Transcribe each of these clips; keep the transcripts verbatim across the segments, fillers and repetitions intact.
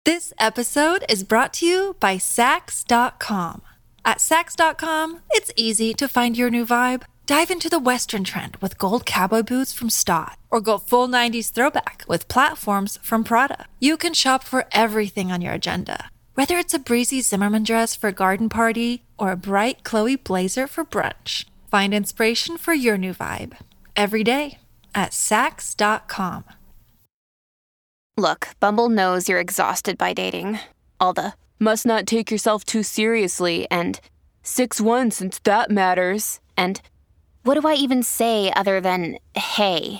This episode is brought to you by Sax dot com. At Sax dot com, it's easy to find your new vibe. Dive into the Western trend with gold cowboy boots from Stott, or go full nineties throwback with platforms from Prada. You can shop for everything on your agenda, whether it's a breezy Zimmermann dress for a garden party or a bright Chloe blazer for brunch. Find inspiration for your new vibe every day at Sax dot com. Look, Bumble knows you're exhausted by dating. All the must not take yourself too seriously and six one since that matters. And what do I even say other than hey?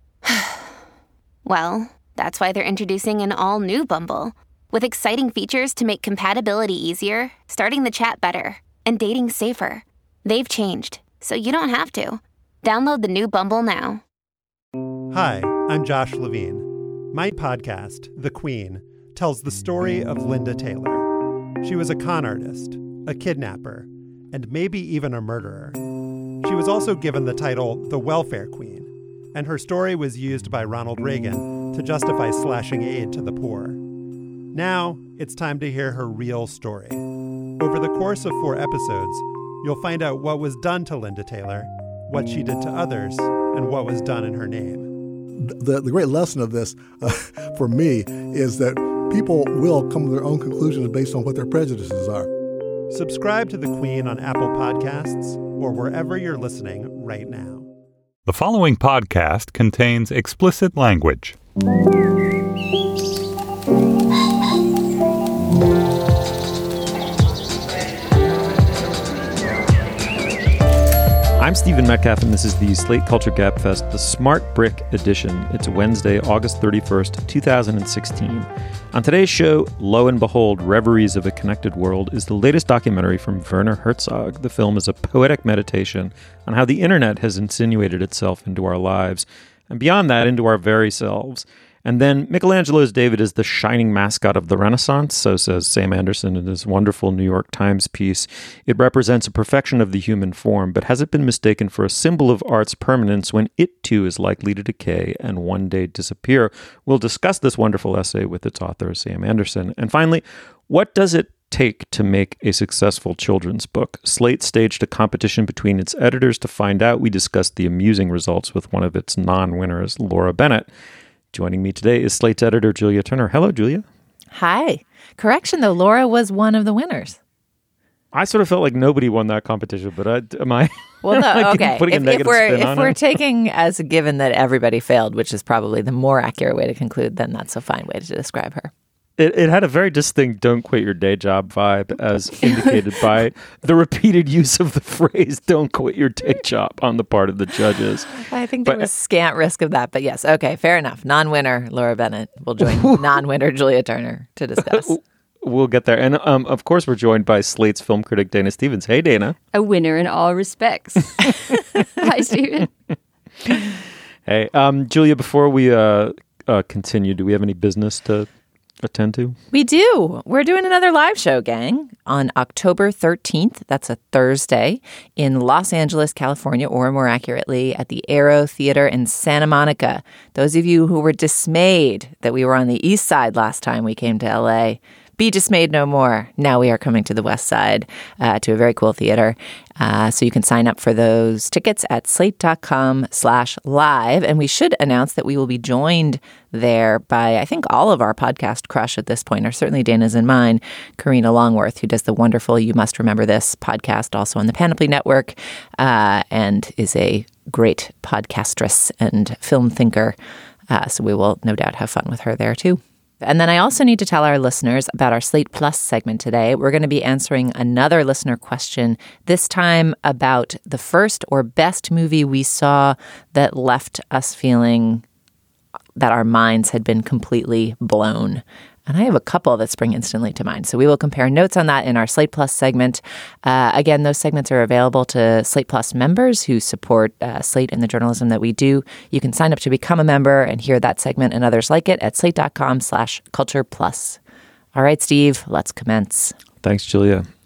Well, that's why they're introducing an all-new Bumble with exciting features to make compatibility easier, starting the chat better, and dating safer. They've changed, so you don't have to. Download the new Bumble now. Hi, I'm Josh Levine. My podcast, The Queen, tells the story of Linda Taylor. She was a con artist, a kidnapper, and maybe even a murderer. She was also given the title the Welfare Queen, and her story was used by Ronald Reagan to justify slashing aid to the poor. Now, it's time to hear her real story. Over the course of four episodes, you'll find out what was done to Linda Taylor, what she did to others, and what was done in her name. The, the great lesson of this, uh, for me, is that people will come to their own conclusions based on what their prejudices are. Subscribe to The Queen on Apple Podcasts or wherever you're listening right now. The following podcast contains explicit language. I'm Stephen Metcalf, and this is the Slate Culture Gabfest, the Smart Brick edition. It's Wednesday, August thirty-first, twenty sixteen. On today's show, lo and behold, Reveries of a Connected World is the latest documentary from Werner Herzog. The film is a poetic meditation on how the internet has insinuated itself into our lives, and beyond that, into our very selves. And then Michelangelo's David is the shining mascot of the Renaissance, so says Sam Anderson in his wonderful New York Times piece. It represents a perfection of the human form, but has it been mistaken for a symbol of art's permanence when it too is likely to decay and one day disappear? We'll discuss this wonderful essay with its author, Sam Anderson. And finally, what does it take to make a successful children's book? Slate staged a competition between its editors to find out. We discussed the amusing results with one of its non-winners, Laura Bennett. Joining me today is Slate's editor, Julia Turner. Hello, Julia. Hi. Correction, though, Laura was one of the winners. I sort of felt like nobody won that competition, but I, am I? Well, no, like okay. Putting if, a negative if we're, spin if on we're it? taking as a given that everybody failed, which is probably the more accurate way to conclude, then that's a fine way to describe her. It, it had a very distinct "don't quit your day job" vibe, as indicated by the repeated use of the phrase "don't quit your day job" on the part of the judges. I think there but, was scant risk of that, but yes, okay, fair enough. Non-winner Laura Bennett will join non-winner Julia Turner to discuss. We'll get there. And um, of course, we're joined by Slate's film critic, Dana Stevens. Hey, Dana. A winner in all respects. Hi, Stephen. Hey, um, Julia, before we uh, uh, continue, do we have any business to attend to? We do. We're doing another live show, gang, on October thirteenth. That's a Thursday in Los Angeles, California, or more accurately, at the Aero Theater in Santa Monica. Those of you who were dismayed that we were on the East Side last time we came to L A, be dismayed no more. Now we are coming to the West Side, uh, to a very cool theater. Uh, so you can sign up for those tickets at slate.com slash live. And we should announce that we will be joined there by, I think, all of our podcast crush at this point, or certainly Dana's and mine, Karina Longworth, who does the wonderful You Must Remember This podcast, also on the Panoply Network, uh, and is a great podcastress and film thinker. Uh, so we will no doubt have fun with her there, too. And then I also need to tell our listeners about our Slate Plus segment today. We're going to be answering another listener question, this time about the first or best movie we saw that left us feeling that our minds had been completely blown. And I have a couple that spring instantly to mind. So we will compare notes on that in our Slate Plus segment. Uh, again, those segments are available to Slate Plus members who support uh, Slate and the journalism that we do. You can sign up to become a member and hear that segment and others like it at slate.com slash culture plus. All right, Steve, let's commence. Thanks, Julia.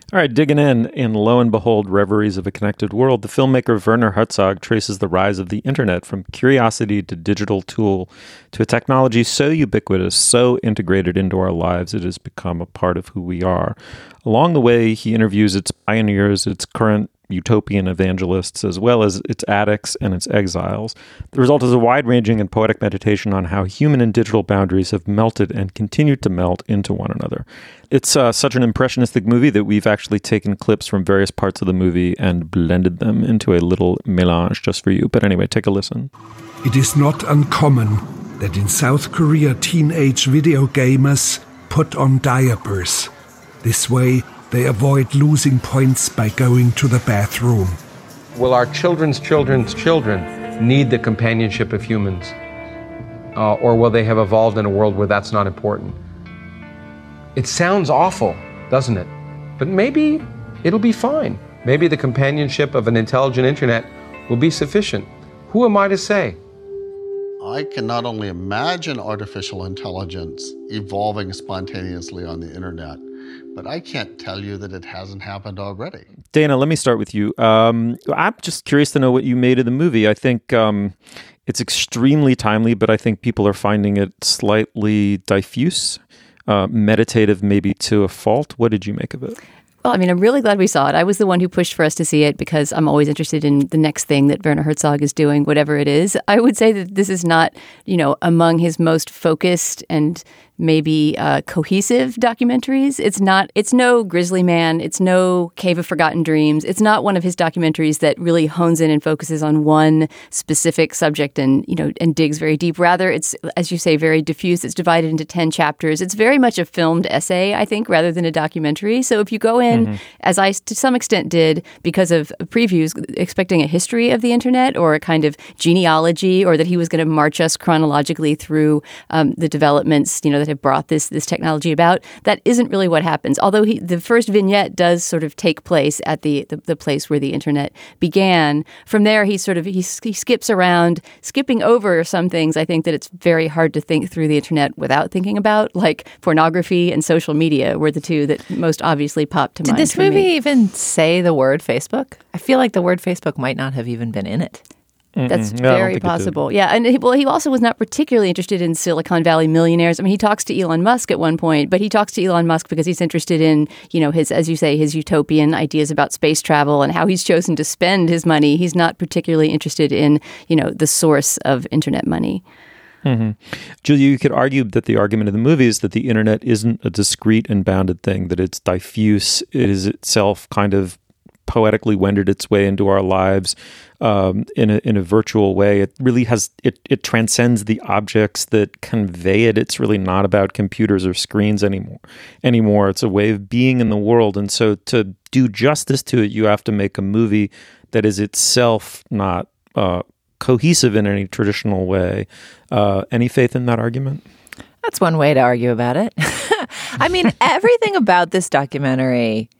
All right, digging in, in Lo and Behold, Reveries of a Connected World, the filmmaker Werner Herzog traces the rise of the internet from curiosity to digital tool to a technology so ubiquitous, so integrated into our lives, it has become a part of who we are. Along the way, he interviews its pioneers, its current utopian evangelists, as well as its addicts and its exiles. The result is a wide-ranging and poetic meditation on how human and digital boundaries have melted and continue to melt into one another. It's uh, such an impressionistic movie that we've actually taken clips from various parts of the movie and blended them into a little melange just for you. But anyway, take a listen. It is not uncommon that in South Korea teenage video gamers put on diapers. This way, they avoid losing points by going to the bathroom. Will our children's children's children need the companionship of humans? Uh, or will they have evolved in a world where that's not important? It sounds awful, doesn't it? But maybe it'll be fine. Maybe the companionship of an intelligent internet will be sufficient. Who am I to say? I can not only imagine artificial intelligence evolving spontaneously on the internet, but I can't tell you that it hasn't happened already. Dana, let me start with you. Um, I'm just curious to know what you made of the movie. I think um, it's extremely timely, but I think people are finding it slightly diffuse, uh, meditative maybe to a fault. What did you make of it? Well, I mean, I'm really glad we saw it. I was the one who pushed for us to see it because I'm always interested in the next thing that Werner Herzog is doing, whatever it is. I would say that this is not, you know, among his most focused and maybe uh, cohesive documentaries. It's not, it's no Grizzly Man. It's no Cave of Forgotten Dreams. It's not one of his documentaries that really hones in and focuses on one specific subject and, you know, and digs very deep. Rather, it's, as you say, very diffuse. It's divided into ten chapters. It's very much a filmed essay, I think, rather than a documentary. So if you go in, mm-hmm. as I to some extent did because of previews, expecting a history of the internet or a kind of genealogy, or that he was going to march us chronologically through um, the developments, you know, that have brought this this technology about. That isn't really what happens. Although he, the first vignette does sort of take place at the, the, the place where the internet began. From there, he sort of he, he skips around, skipping over some things. I think that it's very hard to think through the internet without thinking about, like pornography and social media were the two that most obviously popped to Did mind. Did this movie me. even say the word Facebook? I feel like the word Facebook might not have even been in it. That's Mm-mm. No, very possible. Yeah. And he, well, he also was not particularly interested in Silicon Valley millionaires. I mean, he talks to Elon Musk at one point, but he talks to Elon Musk because he's interested in, you know, his, as you say, his utopian ideas about space travel and how he's chosen to spend his money. He's not particularly interested in, you know, the source of internet money. Mm-hmm. Julia, you could argue that the argument of the movie is that the internet isn't a discrete and bounded thing, that it's diffuse. It is itself kind of poetically wended its way into our lives um, in a in a virtual way. It really has it it transcends the objects that convey it. It's really not about computers or screens anymore. Anymore, it's a way of being in the world. And so, to do justice to it, you have to make a movie that is itself not uh, cohesive in any traditional way. Uh, any faith in that argument? That's one way to argue about it. I mean, everything about this documentary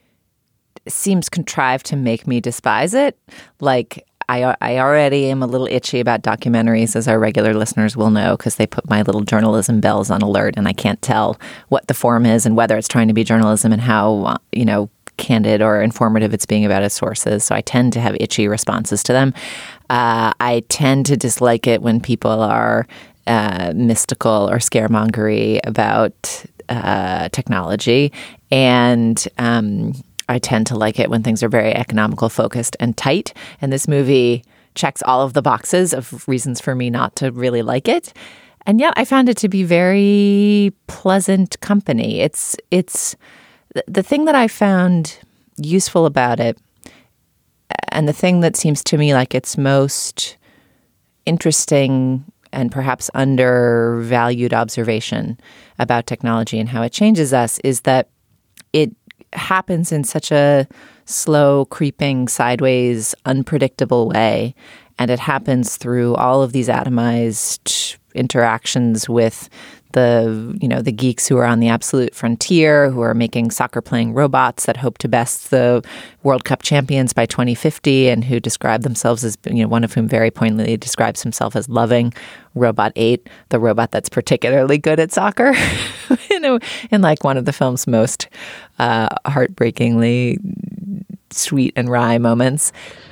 seems contrived to make me despise it. Like, I I already am a little itchy about documentaries, as our regular listeners will know, because they put my little journalism bells on alert, and I can't tell what the form is and whether it's trying to be journalism and how, you know, candid or informative it's being about its sources. So I tend to have itchy responses to them. Uh, I tend to dislike it when people are uh, mystical or scaremongery about uh, technology. And um I tend to like it when things are very economical, focused, and tight. And this movie checks all of the boxes of reasons for me not to really like it. And yet I found it to be very pleasant company. It's it's the thing that I found useful about it, and the thing that seems to me like it's most interesting and perhaps undervalued observation about technology and how it changes us, is that it happens in such a slow, creeping, sideways, unpredictable way. And it happens through all of these atomized interactions with the, you know, the geeks who are on the absolute frontier, who are making soccer-playing robots that hope to best the World Cup champions by twenty fifty, and who describe themselves as, you know, one of whom very poignantly describes himself as loving Robot eight, the robot that's particularly good at soccer, you know, in like one of the film's most uh, heartbreakingly sweet and wry moments.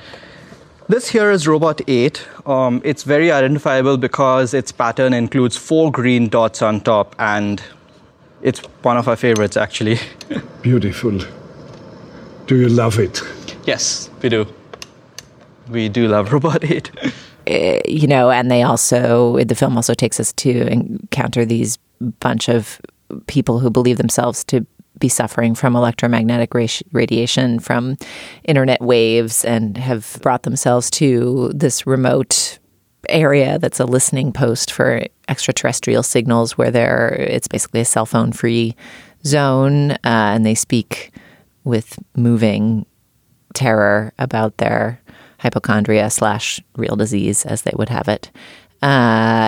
This here is Robot eight. Um, it's very identifiable because its pattern includes four green dots on top, and it's one of our favorites, actually. Beautiful. Do you love it? Yes, we do. We do love Robot eight. Uh, you know, and they also, the film also takes us to encounter these bunch of people who believe themselves to be suffering from electromagnetic radiation from internet waves and have brought themselves to this remote area that's a listening post for extraterrestrial signals, where they're, it's basically a cell phone free zone, uh, and they speak with moving terror about their hypochondria slash real disease, as they would have it. Uh,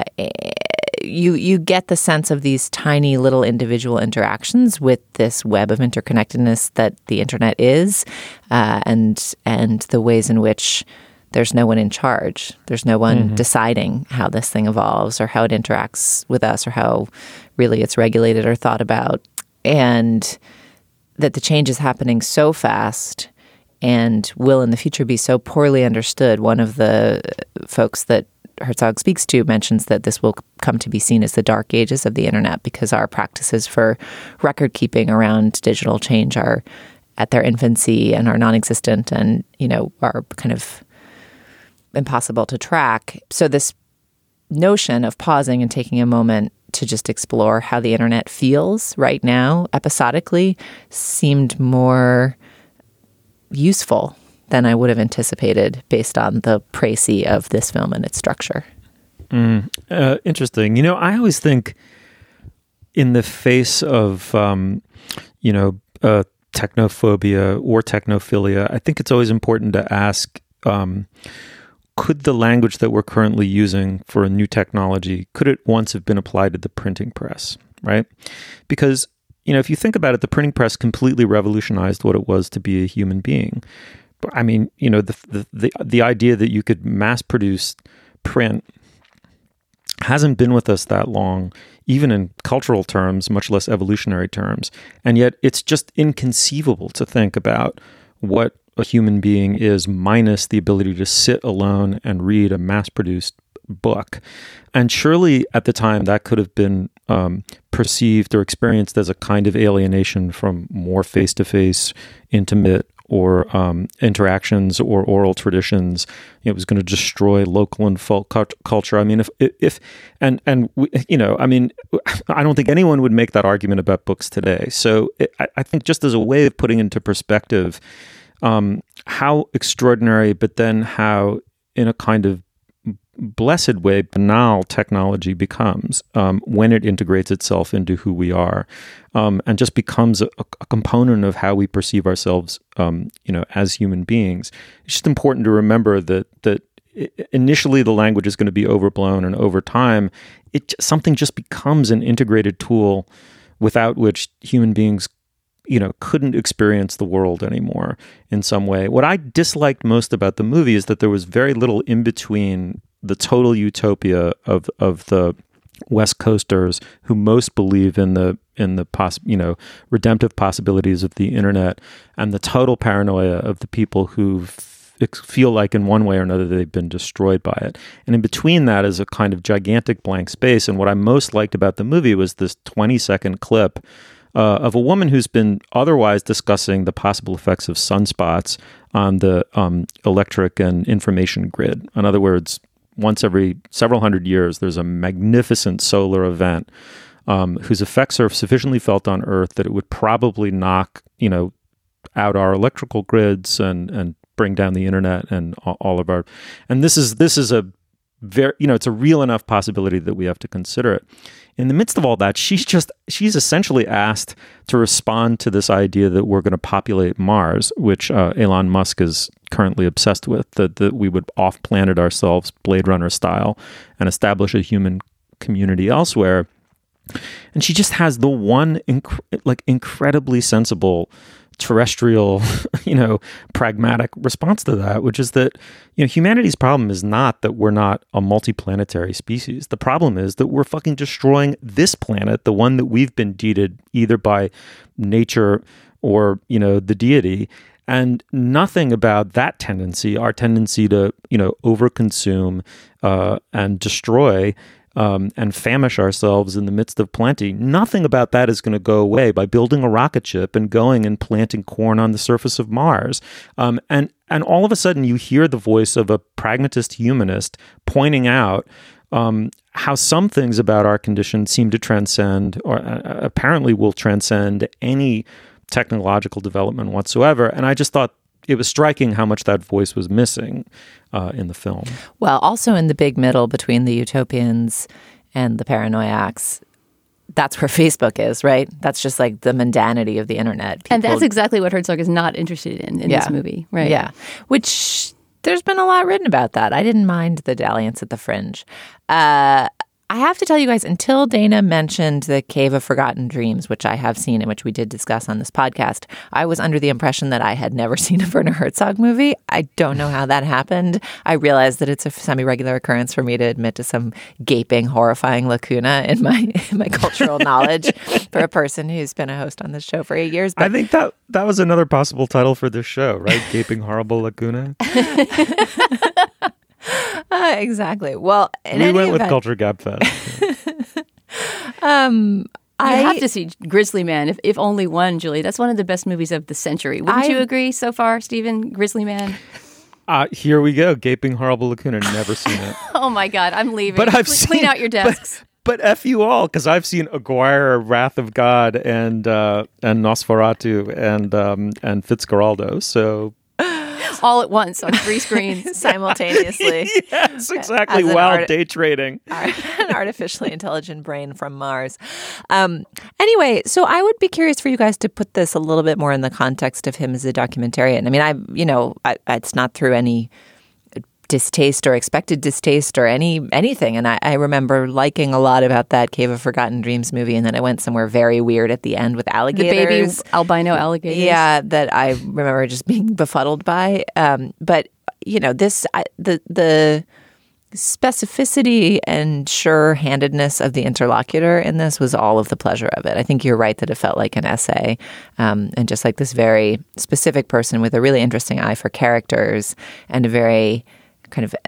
you you get the sense of these tiny little individual interactions with this web of interconnectedness that the internet is, uh, and and the ways in which there's no one in charge. There's no one mm-hmm. deciding how this thing evolves or how it interacts with us or how really it's regulated or thought about. And that the change is happening so fast and will in the future be so poorly understood. One of the folks that Herzog speaks to mentions that this will come to be seen as the dark ages of the internet, because our practices for record keeping around digital change are at their infancy and are non-existent and, you know, are kind of impossible to track. So this notion of pausing and taking a moment to just explore how the internet feels right now, episodically, seemed more useful than I would have anticipated based on the précis of this film and its structure. Mm, uh, interesting. You know, I always think in the face of, um, you know, uh, technophobia or technophilia, I think it's always important to ask, um, could the language that we're currently using for a new technology, could it once have been applied to the printing press, right? Because, you know, if you think about it, the printing press completely revolutionized what it was to be a human being. I mean, you know, the, the the the idea that you could mass produce print hasn't been with us that long, even in cultural terms, much less evolutionary terms. And yet it's just inconceivable to think about what a human being is minus the ability to sit alone and read a mass-produced book. And surely at the time that could have been um, perceived or experienced as a kind of alienation from more face-to-face, intimate, or um, interactions or oral traditions. It was going to destroy local and folk culture. I mean, if, if, and, and, we, you know, I mean, I don't think anyone would make that argument about books today. So it, I, I think just as a way of putting into perspective um, how extraordinary, but then how in a kind of blessed way, banal technology becomes um, when it integrates itself into who we are, um, and just becomes a, a component of how we perceive ourselves, um, you know, as human beings. It's just important to remember that that initially the language is going to be overblown, and over time, it something just becomes an integrated tool without which human beings, you know, couldn't experience the world anymore in some way. What I disliked most about the movie is that there was very little in between the total utopia of of the West Coasters who most believe in the in the poss- you know redemptive possibilities of the internet, and the total paranoia of the people who f- feel like in one way or another they've been destroyed by it. And in between that is a kind of gigantic blank space. And what I most liked about the movie was this twenty second clip Uh, of a woman who's been otherwise discussing the possible effects of sunspots on the um, electric and information grid. In other words, once every several hundred years, there's a magnificent solar event um, whose effects are sufficiently felt on Earth that it would probably knock, you know, out our electrical grids and and bring down the internet and all of our. And this is this is a very, you know, it's a real enough possibility that we have to consider it. In the midst of all that, she's just, she's essentially asked to respond to this idea that we're going to populate Mars, which uh, Elon Musk is currently obsessed with, that, that we would off-planet ourselves, Blade Runner style, and establish a human community elsewhere. And she just has the one inc- like incredibly sensible terrestrial, you know, pragmatic response to that, which is that, you know, humanity's problem is not that we're not a multiplanetary species. The problem is that we're fucking destroying this planet, the one that we've been deeded either by nature or, you know, the deity. And nothing about that tendency, our tendency to, you know, overconsume uh, and destroy Um, and famish ourselves in the midst of plenty. Nothing about that is going to go away by building a rocket ship and going and planting corn on the surface of Mars. Um, and and all of a sudden, you hear the voice of a pragmatist humanist pointing out um, how some things about our condition seem to transcend, or uh, apparently will transcend, any technological development whatsoever. And I just thought it was striking how much that voice was missing uh, in the film. Well, also in the big middle between the utopians and the paranoiacs, that's where Facebook is, right? That's just like the mundanity of the internet. People, and that's exactly what Herzog is not interested in in yeah, this movie, right? Yeah, which there's been a lot written about that. I didn't mind the dalliance at the fringe. Uh, I have to tell you guys, until Dana mentioned the Cave of Forgotten Dreams, which I have seen and which we did discuss on this podcast, I was under the impression that I had never seen a Werner Herzog movie. I don't know how that happened. I realized that it's a semi-regular occurrence for me to admit to some gaping, horrifying lacuna in my in my cultural knowledge for a person who's been a host on this show for eight years. But I think that that was another possible title for this show, right? Gaping, horrible lacuna. Uh, exactly. Well, in we any went with event, Culture Gab Fest. um, I I have to see Grizzly Man, if, if only one, Julie. That's one of the best movies of the century. Wouldn't I, you agree so far, Stephen? Grizzly Man? Uh, here we go. Gaping, horrible lacuna. Never seen it. Oh, my God. I'm leaving. But I've Cle- seen, Clean out your desks. But, but F you all, because I've seen Aguirre, Wrath of God, and uh, and Nosferatu, and um, and Fitzcarraldo. So all at once on three screens simultaneously. Yes, exactly. As Wow, art- day trading. An artificially intelligent brain from Mars. Um, anyway, so I would be curious for you guys to put this a little bit more in the context of him as a documentarian. I mean, I, you know, I, it's not through any distaste or expected distaste or any anything. And I, I remember liking a lot about that Cave of Forgotten Dreams movie, and then it went somewhere very weird at the end with alligators. The baby albino alligators. Yeah, that I remember just being befuddled by. Um, but, you know, this, I, the the specificity and sure-handedness of the interlocutor in this was all of the pleasure of it. I think you're right that it felt like an essay, um, and just like this very specific person with a really interesting eye for characters and a very kind of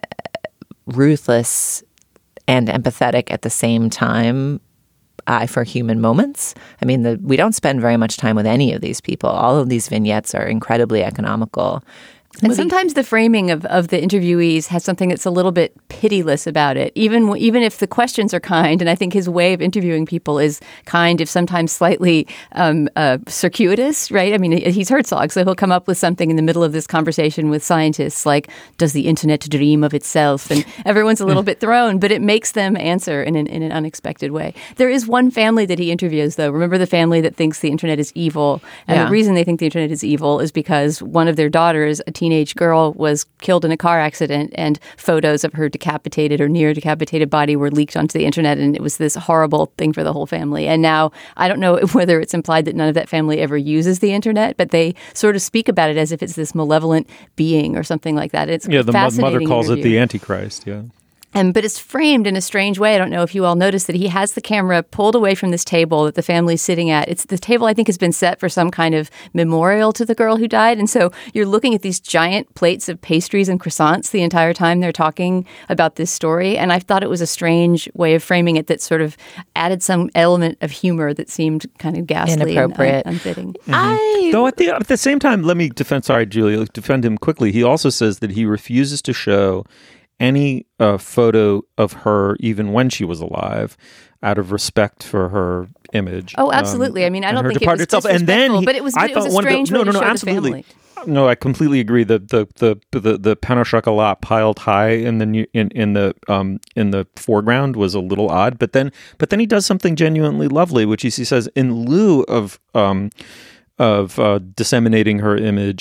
ruthless and empathetic at the same time eye for human moments. I mean, the, we don't spend very much time with any of these people. All of these vignettes are incredibly economical. And sometimes the framing of, of the interviewees has something that's a little bit pitiless about it, even even if the questions are kind. And I think his way of interviewing people is kind, if sometimes slightly um, uh, circuitous, right? I mean, he's Herzog, so he'll come up with something in the middle of this conversation with scientists like, does the internet dream of itself? And everyone's a little bit thrown, but it makes them answer in an, in an unexpected way. There is one family that he interviews, though. Remember the family that thinks the internet is evil? And Yeah. the reason they think the internet is evil is because one of their daughters, a teenage girl, was killed in a car accident, and photos of her decapitated or near decapitated body were leaked onto the internet, and it was this horrible thing for the whole family. And now I don't know whether it's implied that none of that family ever uses the internet, but they sort of speak about it as if it's this malevolent being or something like that. It's Yeah, the mo- fascinating mother calls interview. it the Antichrist, yeah. And, but it's framed in a strange way. I don't know if you all noticed that he has the camera pulled away from this table that the family's sitting at. It's the table, I think, has been set for some kind of memorial to the girl who died. And so you're looking at these giant plates of pastries and croissants the entire time they're talking about this story. And I thought it was a strange way of framing it that sort of added some element of humor that seemed kind of ghastly Inappropriate. and un- unfitting. I Though at the at the same time, let me defend. Sorry, Julia, defend him quickly. He also says that he refuses to show any uh, photo of her, even when she was alive, out of respect for her image. Oh, absolutely. Um, I mean, I and don't her think it was departed self. And then disrespectful, he- but it was, I it was thought a one of the- strange no, way no, to no, show absolutely. the family. No, I completely agree. The the the the the pain au chocolat piled high in the new- in in the um in the foreground was a little odd, but then but then he does something genuinely lovely, which is he says in lieu of um of uh, disseminating her image.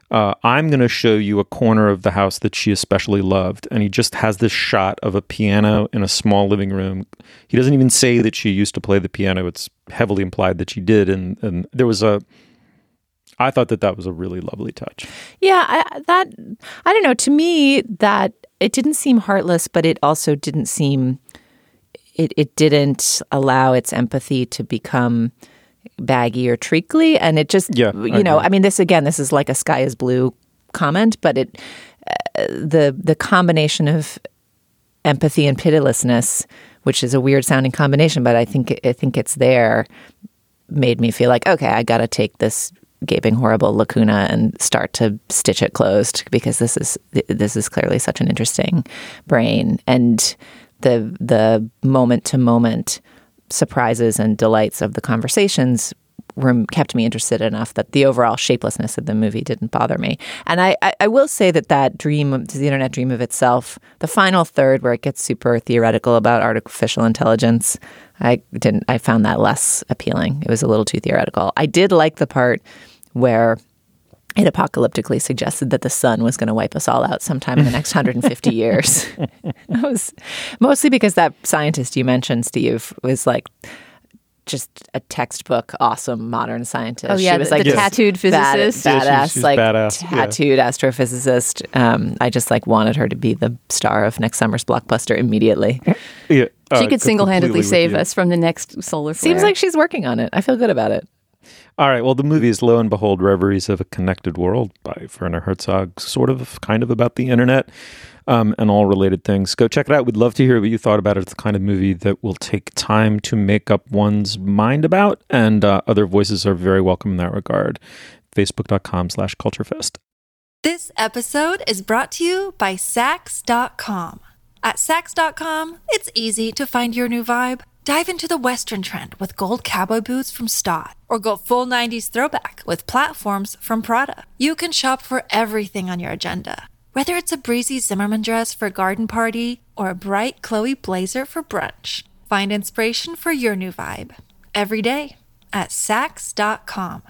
uh, I'm going to show you a corner of the house that she especially loved. And he just has this shot of a piano in a small living room. He doesn't even say that she used to play the piano. It's heavily implied that she did. And, and there was a, I thought that that was a really lovely touch. Yeah, I, that, I don't know. To me, that it didn't seem heartless, but it also didn't seem, it, it didn't allow its empathy to become baggy or treacly, and it just yeah, you I know agree. I mean this again this is like a sky is blue comment, but it uh, the the combination of empathy and pitilessness, which is a weird sounding combination, but I think I think it's there, made me feel like, okay, I got to take this gaping horrible lacuna and start to stitch it closed, because this is this is clearly such an interesting brain, and the the moment to moment surprises and delights of the conversations were, kept me interested enough that the overall shapelessness of the movie didn't bother me. And I, I, I will say that that dream, the internet dream of itself, the final third where it gets super theoretical about artificial intelligence, I didn't. I found that less appealing. It was a little too theoretical. I did like the part where it apocalyptically suggested that the sun was going to wipe us all out sometime in the next one hundred fifty years. That was mostly because that scientist you mentioned, Steve, was like just a textbook, awesome modern scientist. Oh yeah, she was the, like the tattooed physicist, bad, yeah, badass, she's, she's like badass. tattooed yeah. astrophysicist. Um, I just like wanted her to be the star of next summer's blockbuster immediately. Yeah, uh, she could single-handedly save you. us from the next solar flare. Seems like she's working on it. I feel good about it. All right. Well, the movie is Lo and Behold, Reveries of a Connected World by Werner Herzog, sort of, kind of about the internet um, and all related things. Go check it out. We'd love to hear what you thought about it. It's the kind of movie that will take time to make up one's mind about, and uh, other voices are very welcome in that regard. Facebook.com slash CultureFest. This episode is brought to you by Sax dot com. At Sax dot com, it's easy to find your new vibe. Dive into the Western trend with gold cowboy boots from Stott, or go full nineties throwback with platforms from Prada. You can shop for everything on your agenda, whether it's a breezy Zimmermann dress for a garden party or a bright Chloe blazer for brunch. Find inspiration for your new vibe every day at Sax dot com.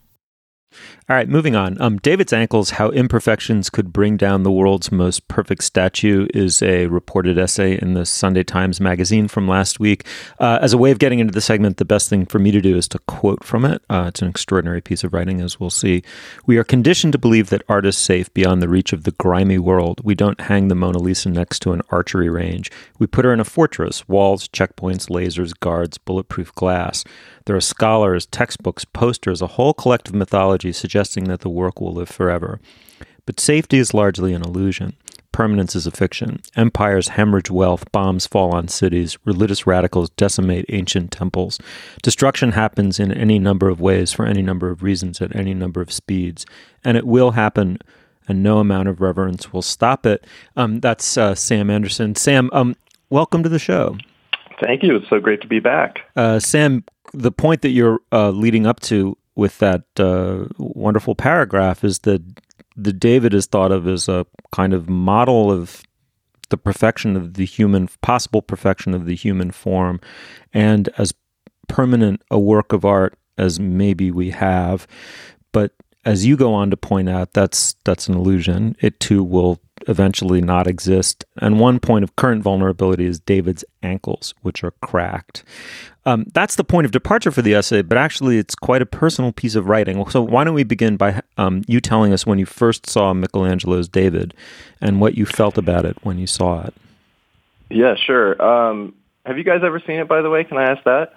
All right, moving on. Um, David's Ankles, How Imperfections Could Bring Down the World's Most Perfect Statue is a reported essay in the Sunday Times magazine from last week. Uh, as a way of getting into the segment, the best thing for me to do is to quote from it. Uh, it's an extraordinary piece of writing, as we'll see. We are conditioned to believe that art is safe beyond the reach of the grimy world. We don't hang the Mona Lisa next to an archery range. We put her in a fortress, walls, checkpoints, lasers, guards, bulletproof glass. There are scholars, textbooks, posters, a whole collective mythology suggesting that the work will live forever. But safety is largely an illusion. Permanence is a fiction. Empires hemorrhage wealth, bombs fall on cities, religious radicals decimate ancient temples. Destruction happens in any number of ways, for any number of reasons, at any number of speeds. And it will happen, and no amount of reverence will stop it. Um, that's uh, Sam Anderson. Sam, um, welcome to the show. Thank you. It's so great to be back. Uh, Sam, the point that you're uh, leading up to with that uh, wonderful paragraph is that the David is thought of as a kind of model of the perfection of the human, possible perfection of the human form, and as permanent a work of art as maybe we have. But as you go on to point out, that's that's an illusion. It too will eventually not exist. And one point of current vulnerability is David's ankles, which are cracked. Um, that's the point of departure for the essay, but actually it's quite a personal piece of writing. So why don't we begin by um, you telling us when you first saw Michelangelo's David and what you felt about it when you saw it. Yeah, sure. Um, have you guys ever seen it, by the way? Can I ask that?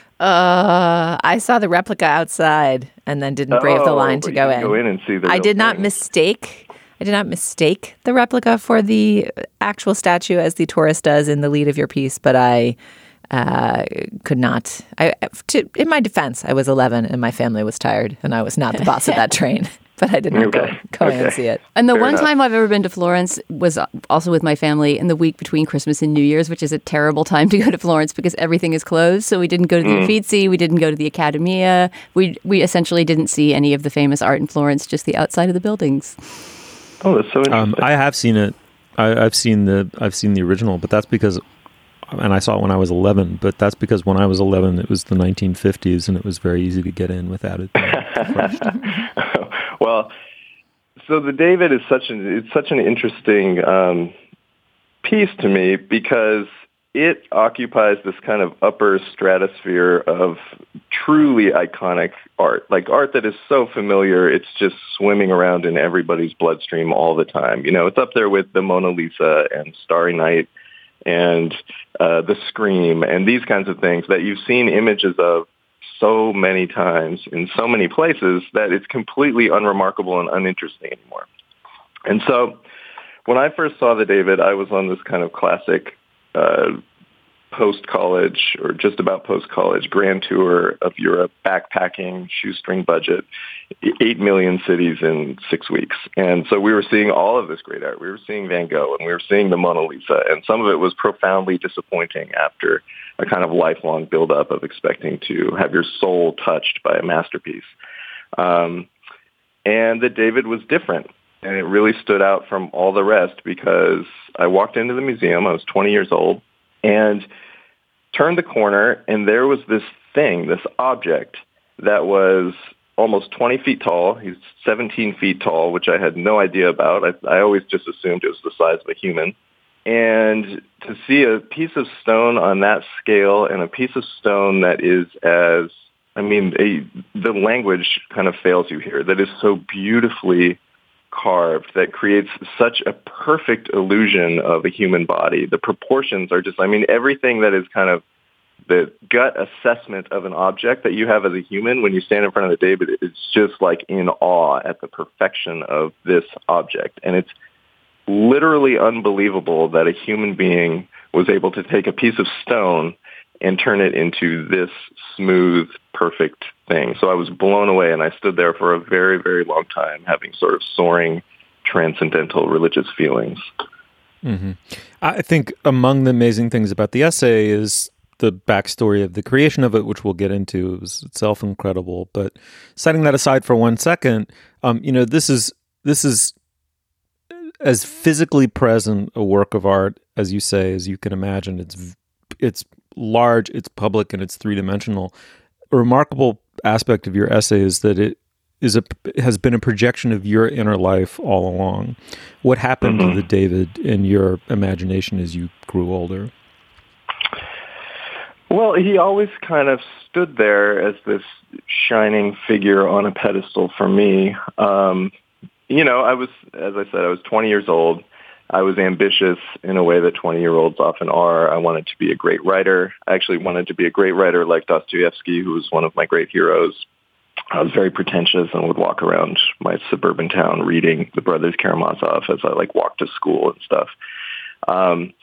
Uh, I saw the replica outside and then didn't brave oh, the line to go in. Go in and see the I real did not thing. mistake. I did not mistake the replica for the actual statue as the tourist does in the lead of your piece, but I uh, could not. I, to, in my defense, I was eleven and my family was tired, and I was not the boss of that train. But I did not okay. go, go okay. in and see it. And the Fair one enough. time I've ever been to Florence was also with my family in the week between Christmas and New Year's, which is a terrible time to go to Florence because everything is closed. So we didn't go to the Mm. Uffizi, we didn't go to the Accademia. We we essentially didn't see any of the famous art in Florence, just the outside of the buildings. Oh, that's so interesting. Um, I have seen it. I, I've seen the I've seen the original, but that's because, and I saw it when I was eleven. But that's because when I was eleven, it was the nineteen fifties, and it was very easy to get in without it being crushed. Well, So the David is such an it's such an interesting um, piece to me because it occupies this kind of upper stratosphere of truly iconic art, like art that is so familiar, it's just swimming around in everybody's bloodstream all the time. You know, it's up there with the Mona Lisa and Starry Night and uh, the Scream and these kinds of things that you've seen images of so many times in so many places that it's completely unremarkable and uninteresting anymore. And so when I first saw the David, I was on this kind of classic uh, post-college or just about post-college grand tour of Europe, backpacking, shoestring budget, eight million cities in six weeks. And so we were seeing all of this great art. We were seeing Van Gogh and we were seeing the Mona Lisa, and some of it was profoundly disappointing after a kind of lifelong buildup of expecting to have your soul touched by a masterpiece. Um, and the David was different. And it really stood out from all the rest because I walked into the museum, I was twenty years old, and turned the corner, and there was this thing, this object that was almost twenty feet tall. He's seventeen feet tall, which I had no idea about. I, I always just assumed it was the size of a human. And to see a piece of stone on that scale and a piece of stone that is as, I mean, a, the language kind of fails you here, that is so beautifully carved, that creates such a perfect illusion of a human body. The proportions are just, I mean, everything that is kind of the gut assessment of an object that you have as a human when you stand in front of the David, it's just like in awe at the perfection of this object. And it's literally unbelievable that a human being was able to take a piece of stone and turn it into this smooth, perfect thing. So I was blown away, and I stood there for a very, very long time having sort of soaring, transcendental religious feelings. Mm-hmm. I think among the amazing things about the essay is the backstory of the creation of it, which we'll get into. It was itself incredible. But setting that aside for one second, um, you know, this is this is as physically present a work of art, as you say, as you can imagine. It's it's large, it's public, and it's three-dimensional. A remarkable aspect of your essay is that it is a has been a projection of your inner life all along. What happened mm-hmm. to the David in your imagination as you grew older? Well, he always kind of stood there as this shining figure on a pedestal for me. Um, you know, I was, as I said, I was twenty years old. I was ambitious in a way that twenty-year-olds often are. I wanted to be a great writer. I actually wanted to be a great writer like Dostoevsky, who was one of my great heroes. I was very pretentious and would walk around my suburban town reading the Brothers Karamazov as I like walked to school and stuff. Um,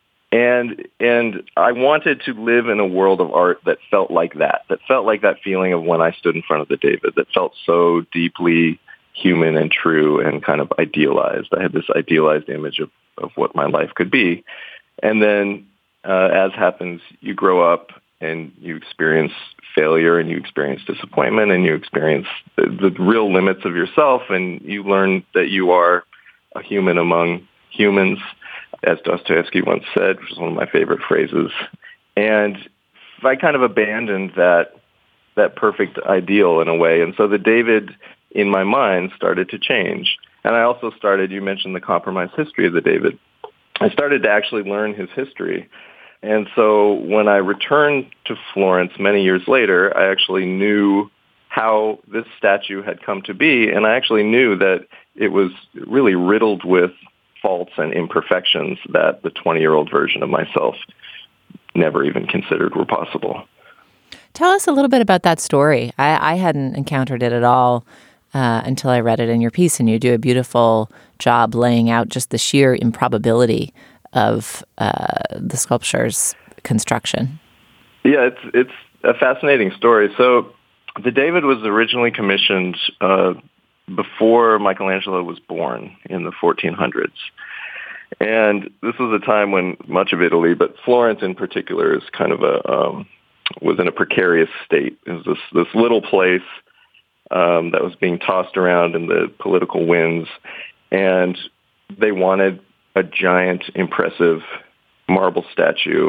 and and I wanted to live in a world of art that felt like that, that felt like that feeling of when I stood in front of the David, that felt so deeply human and true and kind of idealized. I had this idealized image of, of what my life could be. And then, uh, as happens, you grow up and you experience failure and you experience disappointment and you experience the, the real limits of yourself, and you learn that you are a human among humans, as Dostoevsky once said, which is one of my favorite phrases. And I kind of abandoned that that perfect ideal in a way. And so the David in my mind started to change. And I also started, you mentioned the compromised history of the David. I started to actually learn his history. And so when I returned to Florence many years later, I actually knew how this statue had come to be. And I actually knew that it was really riddled with faults and imperfections that the twenty-year-old version of myself never even considered were possible. Tell us a little bit about that story. I, I hadn't encountered it at all uh, until I read it in your piece, and you do a beautiful job laying out just the sheer improbability of uh, the sculpture's construction. Yeah, it's it's a fascinating story. So the David was originally commissioned uh, before Michelangelo was born in the fourteen hundreds. And this was a time when much of Italy, but Florence in particular, is kind of a um, was in a precarious state. It was this this little place um, that was being tossed around in the political winds, and they wanted a giant, impressive marble statue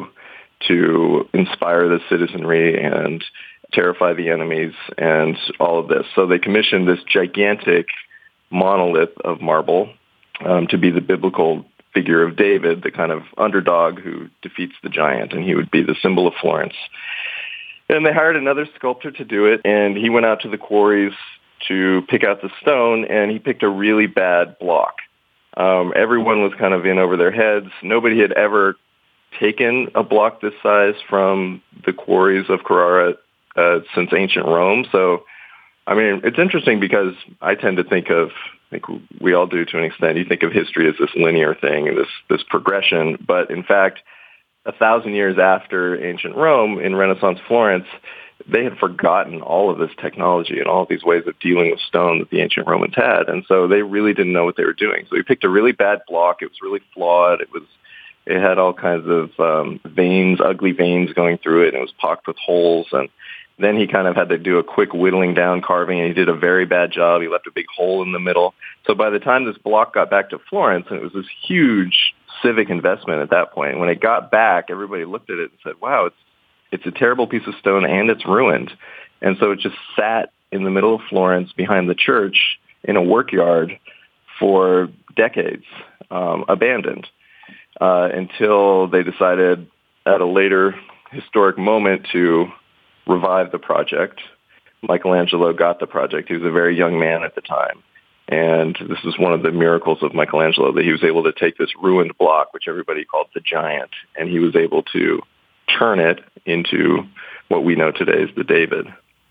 to inspire the citizenry and terrify the enemies and all of this. So they commissioned this gigantic monolith of marble um, to be the biblical figure of David, the kind of underdog who defeats the giant, and he would be the symbol of Florence. And they hired another sculptor to do it, and he went out to the quarries to pick out the stone, and he picked a really bad block. Um, everyone was kind of in over their heads. Nobody had ever taken a block this size from the quarries of Carrara uh, since ancient Rome. So, I mean, it's interesting because I tend to think of, I think we all do to an extent, you think of history as this linear thing, this this progression. But in fact, a thousand years after ancient Rome, in Renaissance Florence, they had forgotten all of this technology and all of these ways of dealing with stone that the ancient Romans had. And so they really didn't know what they were doing. So he picked a really bad block. It was really flawed. It was, it had all kinds of um, veins, ugly veins going through it, and it was pocked with holes. And then he kind of had to do a quick whittling down carving, and he did a very bad job. He left a big hole in the middle. So by the time this block got back to Florence, and it was this huge civic investment at that point, when it got back, everybody looked at it and said, wow, it's it's a terrible piece of stone and it's ruined. And so it just sat in the middle of Florence behind the church in a workyard for decades, um, abandoned, uh, until they decided at a later historic moment to revive the project. Michelangelo got the project. He was a very young man at the time. And this is one of the miracles of Michelangelo, that he was able to take this ruined block, which everybody called the Giant, and he was able to turn it into what we know today as the David.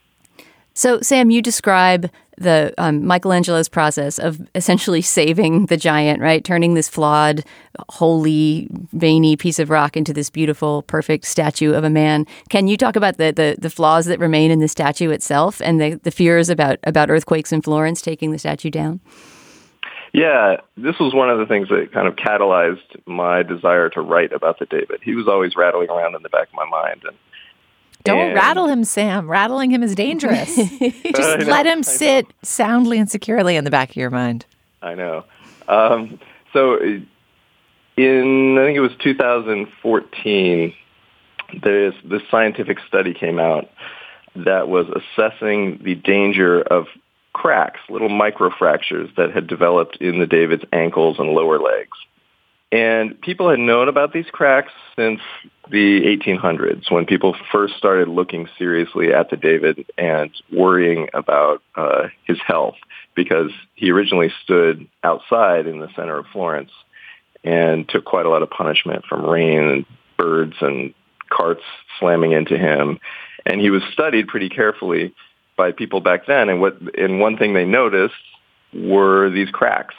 So, Sam, you describe the um, Michelangelo's process of essentially saving the giant, right? Turning this flawed, holy, veiny piece of rock into this beautiful, perfect statue of a man. Can you talk about the the, the flaws that remain in the statue itself and the, the fears about, about earthquakes in Florence taking the statue down? Yeah, this was one of the things that kind of catalyzed my desire to write about the David. He was always rattling around in the back of my mind. And Don't and, rattle him, Sam. Rattling him is dangerous. Just know, let him sit soundly and securely in the back of your mind. I know. Um, so in, I think it was two thousand fourteen, there's, this scientific study came out that was assessing the danger of cracks, little microfractures that had developed in the David's ankles and lower legs. And people had known about these cracks since the eighteen hundreds, when people first started looking seriously at the David and worrying about uh, his health, because he originally stood outside in the center of Florence and took quite a lot of punishment from rain and birds and carts slamming into him. And he was studied pretty carefully by people back then, and what and one thing they noticed were these cracks.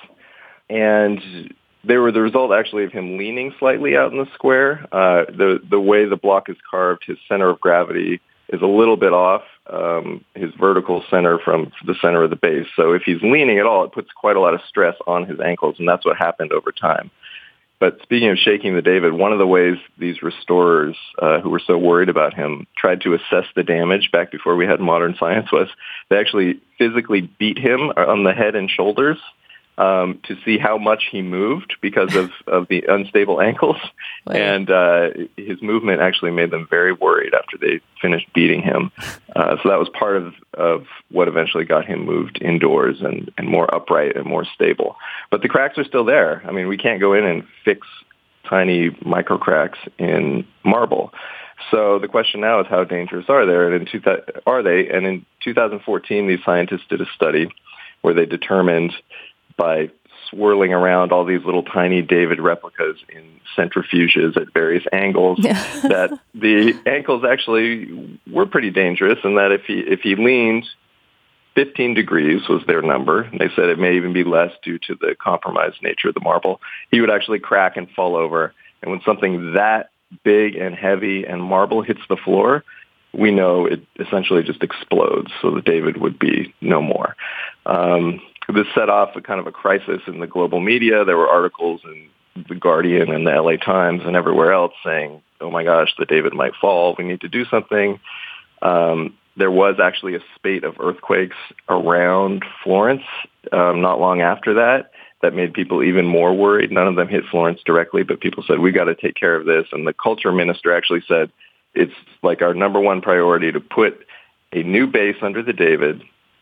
And they were the result actually of him leaning slightly out in the square. Uh, the the way the block is carved, his center of gravity is a little bit off, um, his vertical center from the center of the base. So if he's leaning at all, it puts quite a lot of stress on his ankles, and that's what happened over time. But speaking of shaking the David, one of the ways these restorers uh, who were so worried about him tried to assess the damage back before we had modern science was they actually physically beat him on the head and shoulders um, to see how much he moved because of, of the unstable ankles. Right. And uh, his movement actually made them very worried after they finished beating him. Uh, so that was part of, of what eventually got him moved indoors and, and more upright and more stable. But the cracks are still there. I mean, we can't go in and fix tiny micro cracks in marble. So the question now is, how dangerous are they? And in two, are they? And in two thousand fourteen, these scientists did a study where they determined by swirling around all these little tiny David replicas in centrifuges at various angles that the ankles actually were pretty dangerous, and that if he if he leaned fifteen degrees was their number. They said it may even be less due to the compromised nature of the marble. He would actually crack and fall over. And when something that big and heavy and marble hits the floor, we know it essentially just explodes. So the David would be no more. Um, this set off a kind of a crisis in the global media. There were articles in The Guardian and the L A Times and everywhere else saying, oh my gosh, the David might fall. We need to do something. Um, There was actually a spate of earthquakes around Florence um, not long after that that made people even more worried. None of them hit Florence directly, but people said, we got to take care of this. And the culture minister actually said, it's like our number one priority to put a new base under the David, to rebuild the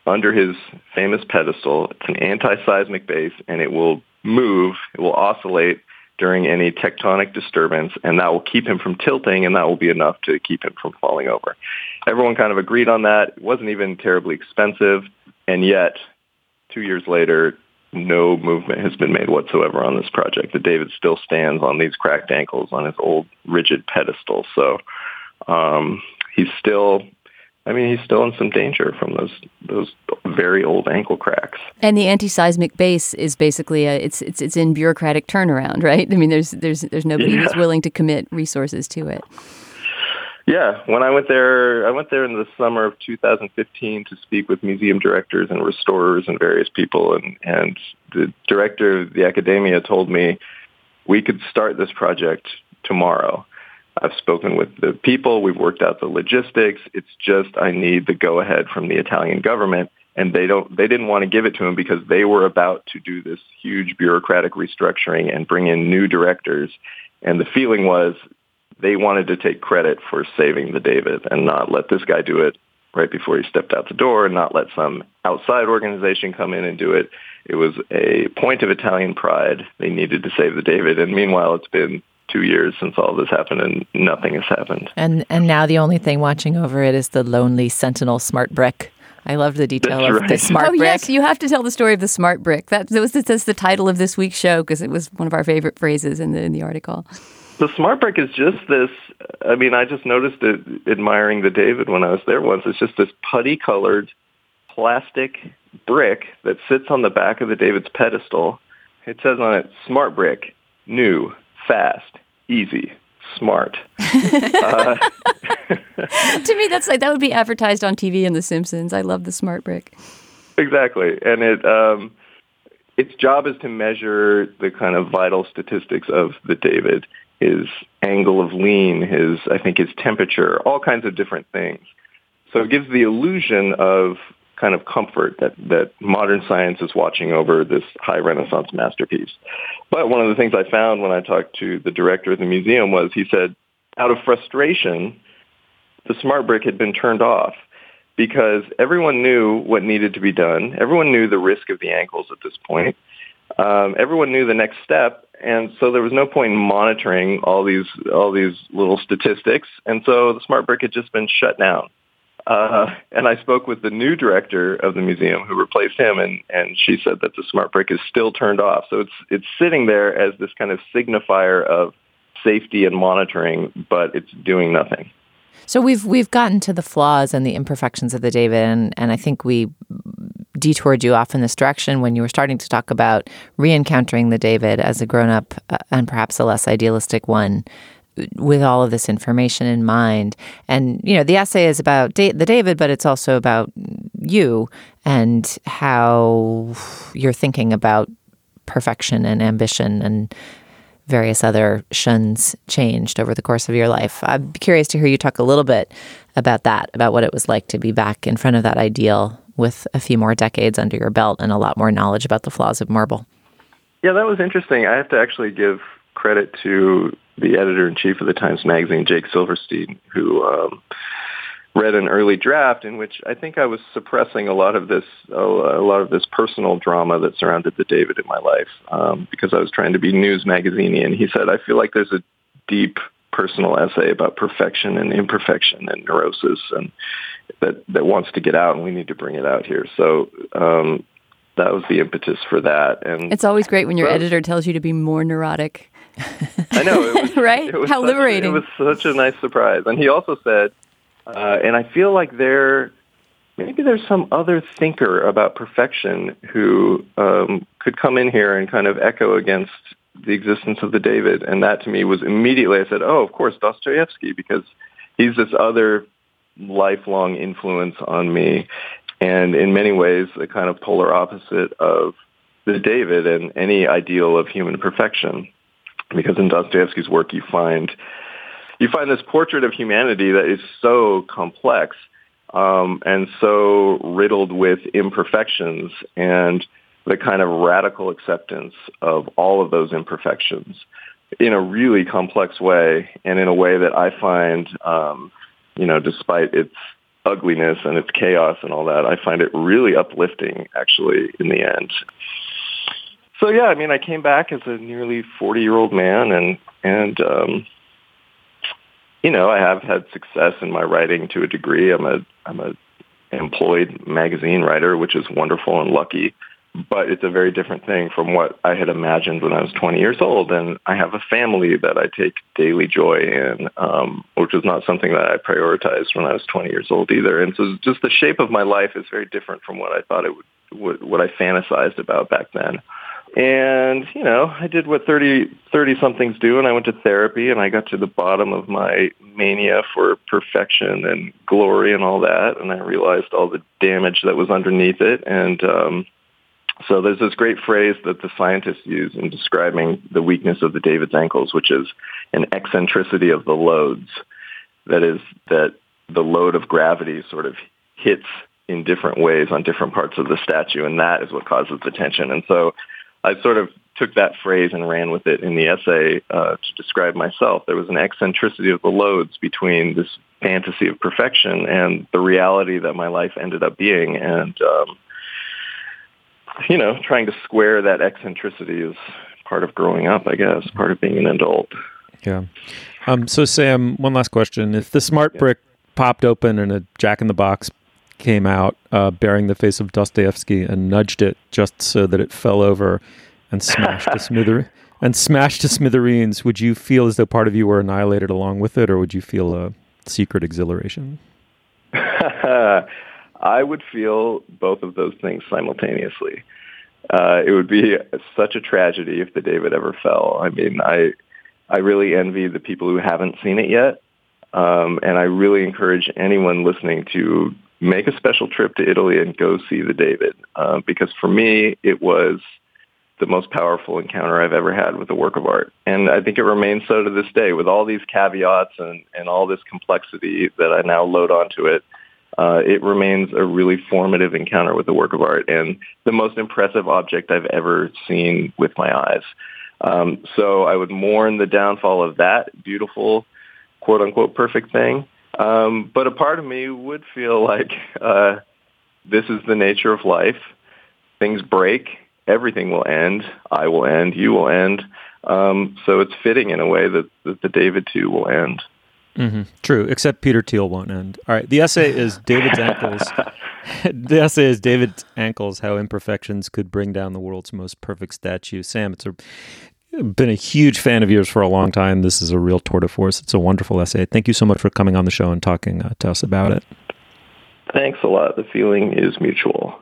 under his famous pedestal. It's an anti-seismic base, and it will move, it will oscillate during any tectonic disturbance, and that will keep him from tilting, and that will be enough to keep him from falling over. Everyone kind of agreed on that. It wasn't even terribly expensive, and yet, two years later, no movement has been made whatsoever on this project. The David still stands on these cracked ankles on his old rigid pedestal. So um, he's still, I mean, he's still in some danger from those those very old ankle cracks. And the anti-seismic base is basically a, it's it's it's in bureaucratic turnaround, right? I mean, there's there's there's nobody yeah. who's willing to commit resources to it. Yeah, when I went there, I went there in the summer of two thousand fifteen to speak with museum directors and restorers and various people, and, and the director of the academia told me we could start this project tomorrow. I've spoken with the people, we've worked out the logistics, it's just I need the go-ahead from the Italian government, and they don't they didn't want to give it to him because they were about to do this huge bureaucratic restructuring and bring in new directors, and the feeling was they wanted to take credit for saving the David and not let this guy do it right before he stepped out the door and not let some outside organization come in and do it. It was a point of Italian pride. They needed to save the David. And meanwhile, it's been two years since all this happened and nothing has happened. And and now the only thing watching over it is the lonely sentinel smart brick. I loved the detail That's of right. the smart oh, brick. yes, you have to tell the story of the smart brick. That, that was that's the title of this week's show because it was one of our favorite phrases in the in the article. The smart brick is just this, I mean, I just noticed it admiring the David when I was there once. It's just this putty-colored plastic brick that sits on the back of the David's pedestal. It says on it, smart brick, new, fast, easy, smart. uh, to me, that's like that would be advertised on T V in The Simpsons. I love the smart brick. Exactly. And it um, its job is to measure the kind of vital statistics of the David. His angle of lean, his, I think his temperature, all kinds of different things. So it gives the illusion of kind of comfort that, that modern science is watching over this high Renaissance masterpiece. But one of the things I found when I talked to the director of the museum was he said, out of frustration, the smart brick had been turned off because everyone knew what needed to be done. Everyone knew the risk of the ankles at this point. Um, everyone knew the next step, and so there was no point in monitoring all these all these little statistics, and so the smart brick had just been shut down. Uh, and I spoke with the new director of the museum who replaced him, and, and she said that the smart brick is still turned off. So it's it's sitting there as this kind of signifier of safety and monitoring, but it's doing nothing. So we've we've gotten to the flaws and the imperfections of the David, and, and I think we detoured you off in this direction when you were starting to talk about re-encountering the David as a grown-up uh, and perhaps a less idealistic one with all of this information in mind. And, you know, the essay is about da- the David, but it's also about you and how you're thinking about perfection and ambition and various other shuns changed over the course of your life. I'm curious to hear you talk a little bit about that, about what it was like to be back in front of that ideal with a few more decades under your belt and a lot more knowledge about the flaws of marble. Yeah, that was interesting. I have to actually give credit to the editor-in-chief of the Times Magazine, Jake Silverstein, who um, read an early draft in which I think I was suppressing a lot of this, a lot of this personal drama that surrounded the David in my life um, because I was trying to be news magazine-y. He said, I feel like there's a deep personal essay about perfection and imperfection and neurosis and that, that wants to get out, and we need to bring it out here. So um, that was the impetus for that. And it's always great when your so, editor tells you to be more neurotic. I know. It was, right? It was How such, liberating. It was such a nice surprise. And he also said, uh, and I feel like there, maybe there's some other thinker about perfection who um, could come in here and kind of echo against the existence of the David. And that to me was immediately, I said, oh, of course, Dostoevsky, because he's this other lifelong influence on me. And in many ways, the kind of polar opposite of the David and any ideal of human perfection. Because in Dostoevsky's work, you find you find this portrait of humanity that is so complex um, and so riddled with imperfections, and the kind of radical acceptance of all of those imperfections in a really complex way, and in a way that I find, um, you know, despite its ugliness and its chaos and all that. I find it really uplifting, actually, in the end. So, yeah, I mean, I came back as a nearly forty-year-old man, and, and um, you know, I have had success in my writing to a degree. I'm a I'm a employed magazine writer, which is wonderful and lucky. But it's a very different thing from what I had imagined when I was twenty years old. And I have a family that I take daily joy in, um, which was not something that I prioritized when I was twenty years old either. And so just the shape of my life is very different from what I thought it would, what, what I fantasized about back then. And, you know, I did what thirty, thirty-somethings do, and I went to therapy, and I got to the bottom of my mania for perfection and glory and all that, and I realized all the damage that was underneath it. And um, so there's this great phrase that the scientists use in describing the weakness of the David's ankles, which is an eccentricity of the loads. That is, that the load of gravity sort of hits in different ways on different parts of the statue, and that is what causes the tension. And so I sort of took that phrase and ran with it in the essay uh, to describe myself. There was an eccentricity of the loads between this fantasy of perfection and the reality that my life ended up being. And, um, you know, trying to square that eccentricity is part of growing up, I guess, part of being an adult. Yeah. Um, so, Sam, one last question. If the Smart yeah. Brick popped open and a Jack-in-the-Box came out uh, bearing the face of Dostoevsky and nudged it just so that it fell over and smashed to smither and smashed to smithereens, would you feel as though part of you were annihilated along with it, or would you feel a secret exhilaration? I would feel both of those things simultaneously. Uh, it would be such a tragedy if the David ever fell. I mean, I I really envy the people who haven't seen it yet, um, and I really encourage anyone listening to make a special trip to Italy and go see the David, uh, because for me, it was the most powerful encounter I've ever had with a work of art. And I think it remains so to this day, with all these caveats and, and all this complexity that I now load onto it. Uh, it remains a really formative encounter with a work of art and the most impressive object I've ever seen with my eyes. Um, so I would mourn the downfall of that beautiful, quote-unquote, perfect thing. Um, but a part of me would feel like uh, this is the nature of life. Things break. Everything will end. I will end. You will end. Um, so it's fitting in a way that, that the David too will end. Mm-hmm. True, except Peter Thiel won't end. All right, the essay is David's Ankles. The essay is David's Ankles, How Imperfections Could Bring Down the World's Most Perfect Statue. Sam, it's a been a huge fan of yours for a long time. This is a real tour de force. It's a wonderful essay. Thank you so much for coming on the show and talking uh, to us about it. Thanks a lot. The feeling is mutual.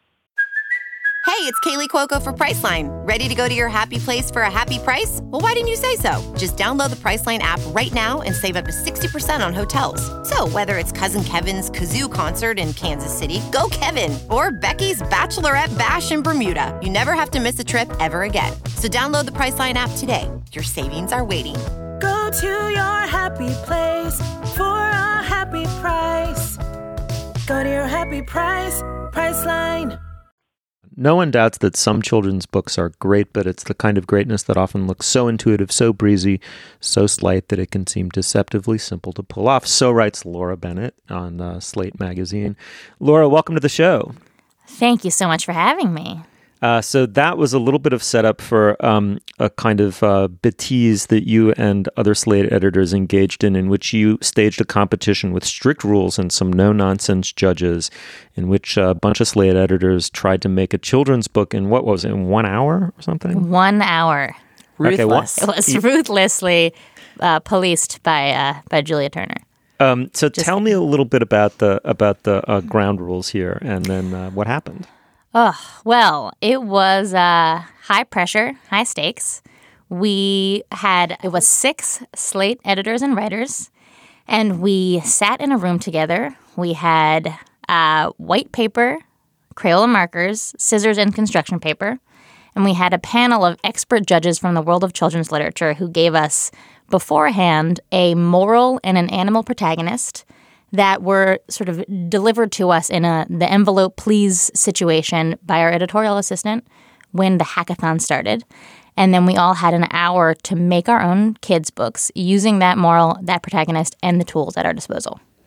Hey, it's Kaylee Cuoco for Priceline. Ready to go to your happy place for a happy price? Well, why didn't you say so? Just download the Priceline app right now and save up to sixty percent on hotels. So whether it's Cousin Kevin's Kazoo Concert in Kansas City, go Kevin, or Becky's Bachelorette Bash in Bermuda, you never have to miss a trip ever again. So download the Priceline app today. Your savings are waiting. Go to your happy place for a happy price. Go to your happy price, Priceline. No one doubts that some children's books are great, but it's the kind of greatness that often looks so intuitive, so breezy, so slight that it can seem deceptively simple to pull off. So writes Laura Bennett on uh, Slate magazine. Laura, welcome to the show. Thank you so much for having me. Uh, so that was a little bit of setup for um, a kind of uh, bêtise that you and other Slate editors engaged in, in which you staged a competition with strict rules and some no-nonsense judges, in which a bunch of Slate editors tried to make a children's book in, what was it, in one hour or something? One hour. Ruthless. Okay, it was ruthlessly uh, policed by uh, by Julia Turner. Um, so Just tell me a little bit about the about the uh, ground rules here, and then uh, what happened. Oh, well, it was uh, high pressure, high stakes. We had, it was six Slate editors and writers, and we sat in a room together. We had uh, white paper, Crayola markers, scissors, and construction paper. And we had a panel of expert judges from the world of children's literature who gave us beforehand a moral and an animal protagonist that were sort of delivered to us in a the envelope please situation by our editorial assistant when the hackathon started. And then we all had an hour to make our own kids' books using that moral, that protagonist, and the tools at our disposal.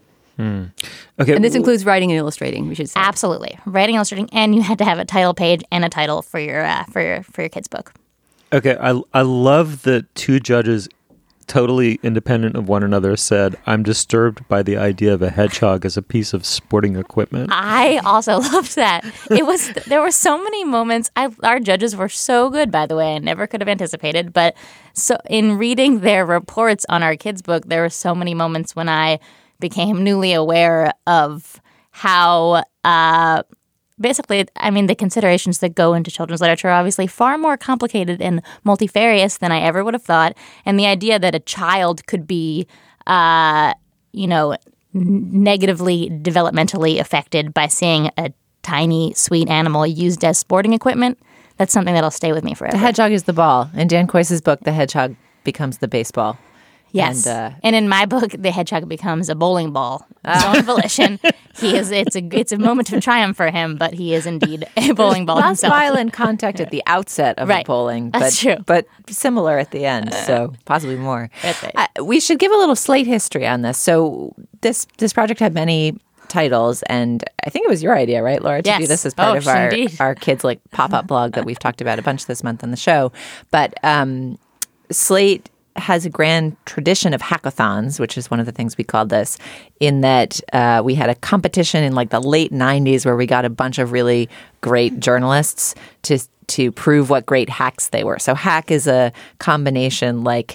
Mm. Okay. And this includes writing and illustrating, we should say. Absolutely. Writing, illustrating, and you had to have a title page and a title for your uh, for your for your kid's book. Okay, I I love that two judges, totally independent of one another, said, "I'm disturbed by the idea of a hedgehog as a piece of sporting equipment." I also loved that. It was there were so many moments. I, our judges were so good, by the way. I never could have anticipated, but so in reading their reports on our kids' book, there were so many moments when I became newly aware of how. Uh, Basically, I mean, the considerations that go into children's literature are obviously far more complicated and multifarious than I ever would have thought. And the idea that a child could be, uh, you know, n- negatively developmentally affected by seeing a tiny, sweet animal used as sporting equipment, that's something that'll stay with me forever. The hedgehog is the ball. In Dan Kois's book, the hedgehog becomes the baseball. Yes, and, uh, and in my book, the hedgehog becomes a bowling ball. His own volition. He is. It's a. It's a moment of triumph for him, but he is indeed a bowling ball less himself. violent contact at the outset of Right. the bowling, but That's true. but similar at the end. So possibly more. That's right. Uh, we should give a little Slate history on this. So this this project had many titles, and I think it was your idea, right, Laura, to Yes. do this as part Oh, of our indeed. our kids like pop up blog that we've talked about a bunch this month on the show. But um, Slate has a grand tradition of hackathons, which is one of the things we called this, in that uh, we had a competition in like the late nineties where we got a bunch of really great journalists to to prove what great hacks they were. So hack is a combination like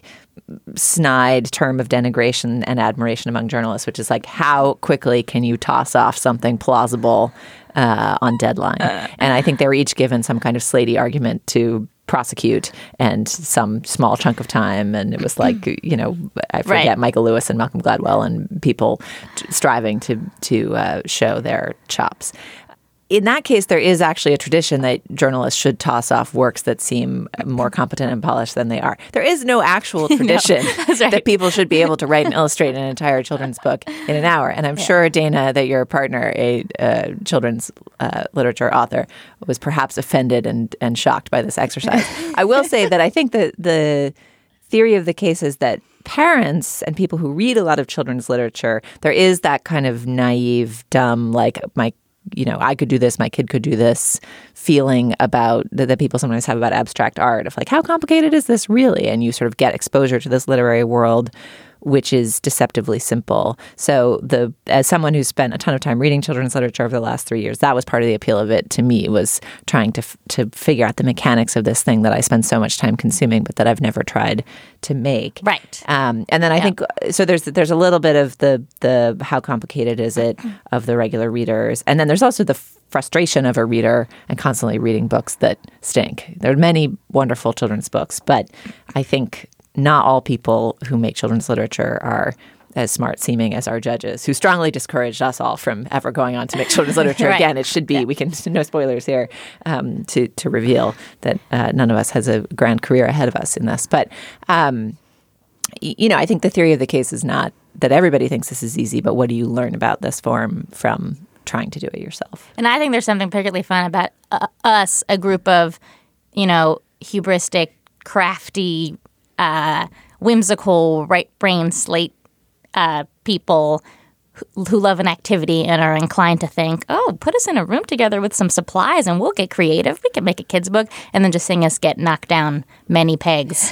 snide term of denigration and admiration among journalists, which is like how quickly can you toss off something plausible uh, on deadline. Uh, and I think they were each given some kind of Slatey argument to prosecute and some small chunk of time. And it was like, you know, I forget, Right. Michael Lewis and Malcolm Gladwell and people t- striving to, to uh, show their chops. In that case, there is actually a tradition that journalists should toss off works that seem more competent and polished than they are. There is no actual tradition No, that's right. that people should be able to write and illustrate an entire children's book in an hour. And I'm Yeah. sure, Dana, that your partner, a uh, children's uh, literature author, was perhaps offended and, and shocked by this exercise. I will say that I think that the theory of the case is that parents and people who read a lot of children's literature, there is that kind of naive, dumb, like my you know, I could do this, my kid could do this feeling about that, that people sometimes have about abstract art of like, how complicated is this really? And you sort of get exposure to this literary world, which is deceptively simple. So the as someone who's spent a ton of time reading children's literature over the last three years, that was part of the appeal of it to me, was trying to f- to figure out the mechanics of this thing that I spend so much time consuming, but that I've never tried to make. Right. Um, and then I Yeah. think so. There's there's a little bit of the the how complicated is it of the regular readers, and then there's also the frustration of a reader and constantly reading books that stink. There are many wonderful children's books, but I think not all people who make children's literature are as smart seeming as our judges, who strongly discouraged us all from ever going on to make children's literature Right. again. It should be, we can, no spoilers here, um, to, to reveal that uh, none of us has a grand career ahead of us in this. But, um, y- you know, I think the theory of the case is not that everybody thinks this is easy, but what do you learn about this form from trying to do it yourself? And I think there's something particularly fun about uh, us, a group of, you know, hubristic, crafty, uh, whimsical, right-brain slate uh, people who, who love an activity and are inclined to think, oh, put us in a room together with some supplies and we'll get creative. We can make a kid's book, and then just seeing us get knocked down many pegs.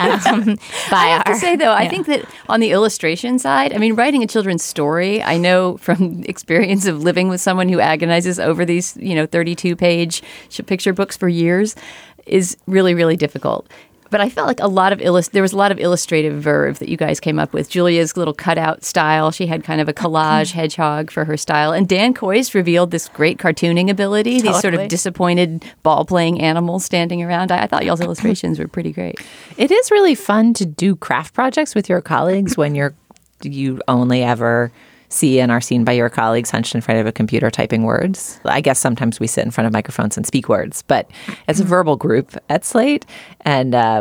um, by I have our, to say, though, I yeah. think that on the illustration side, I mean, writing a children's story, I know from experience of living with someone who agonizes over these, you know, thirty-two page picture books for years, is really, really difficult. But I felt like a lot of illust- there was a lot of illustrative verve that you guys came up with. Julia's little cutout style. She had kind of a collage hedgehog for her style. And Dan Kois revealed this great cartooning ability, these sort Totally. of disappointed ball-playing animals standing around. I, I thought y'all's illustrations were pretty great. It is really fun to do craft projects with your colleagues when you're you only ever see and are seen by your colleagues hunched in front of a computer typing words. I guess sometimes we sit in front of microphones and speak words, but it's a verbal group at Slate, and uh,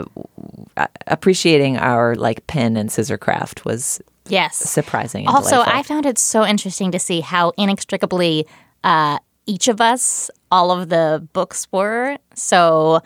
appreciating our like pen and scissor craft was Yes. surprising. And Also, delightful. I found it so interesting to see how inextricably uh, each of us, all of the books were. So,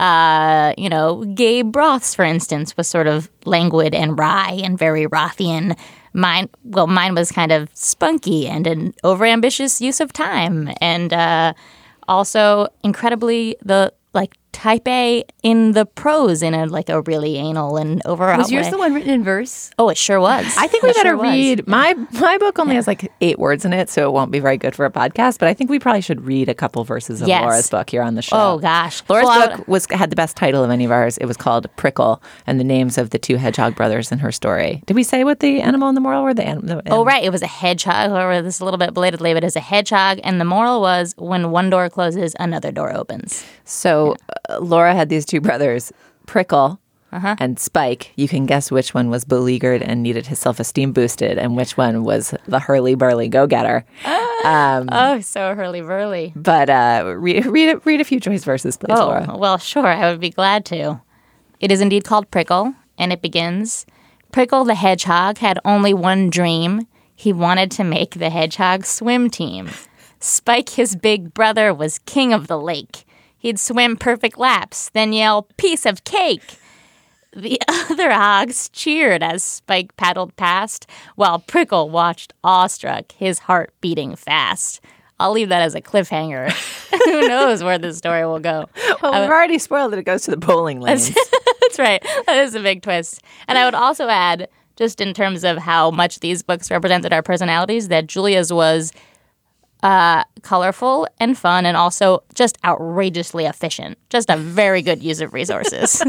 uh, you know, Gabe Roth's, for instance, was sort of languid and wry and very Rothian. Mine, well, mine was kind of spunky and an overambitious use of time, and uh, also incredibly the like type A in the prose in a like a really anal and overall. Was yours way. the one written in verse? Oh, it sure was. I think we It better sure was. read my my book only has like eight words in it, so it won't be very good for a podcast. But I think we probably should read a couple verses of Yes. Laura's book here on the show. Oh gosh, Laura's Well, I book was had the best title of any of ours. It was called Prickle, and the names of the two hedgehog brothers in her story. Did we say what the animal and the moral were? The animal. Oh, right. It was a hedgehog, or this a little bit belatedly, but it was a hedgehog. And the moral was when one door closes, another door opens. So uh, Laura had these two brothers, Prickle Uh-huh. and Spike. You can guess which one was beleaguered and needed his self-esteem boosted, and which one was the hurly-burly go-getter. Um, oh, so hurly-burly. But uh, read, read, read a few choice verses, please, Oh, Laura. well, sure. I would be glad to. It is indeed called Prickle, and it begins, Prickle the hedgehog had only one dream. He wanted to make the hedgehog swim team. Spike, his big brother, was king of the lake. He'd swim perfect laps, then yell, piece of cake. The other hogs cheered as Spike paddled past, while Prickle watched awestruck, his heart beating fast. I'll leave that as a cliffhanger. Who knows where this story will go. Well, we've Uh, already spoiled that it goes to the bowling lanes. That's, that's right. That is a big twist. And I would also add, just in terms of how much these books represented our personalities, that Julia's was uh, colorful and fun and also just outrageously efficient. Just a very good use of resources.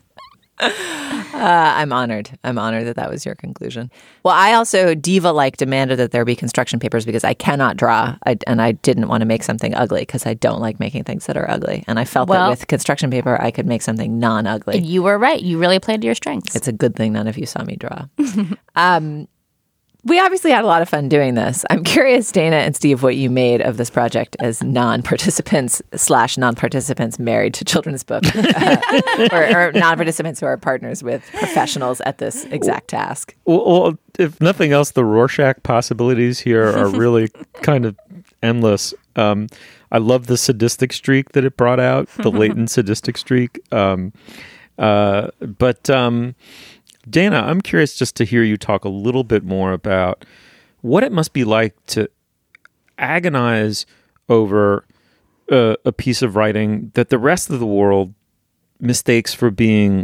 Uh, I'm honored. I'm honored that that was your conclusion. Well, I also diva-like demanded that there be construction papers because I cannot draw, I, and I didn't want to make something ugly because I don't like making things that are ugly. And I felt Well- that with construction paper, I could make something non-ugly. You were right. You really played to your strengths. It's a good thing none of you saw me draw. um, we obviously had a lot of fun doing this. I'm curious, Dana and Steve, what you made of this project as non-participants slash non-participants married to children's book, uh, or, or non-participants who are partners with professionals at this exact task. Well, well, if nothing else, the Rorschach possibilities here are really kind of endless. Um, I love the sadistic streak that it brought out, the latent sadistic streak. Um, uh, but um, Dana, I'm curious just to hear you talk a little bit more about what it must be like to agonize over uh, a piece of writing that the rest of the world mistakes for being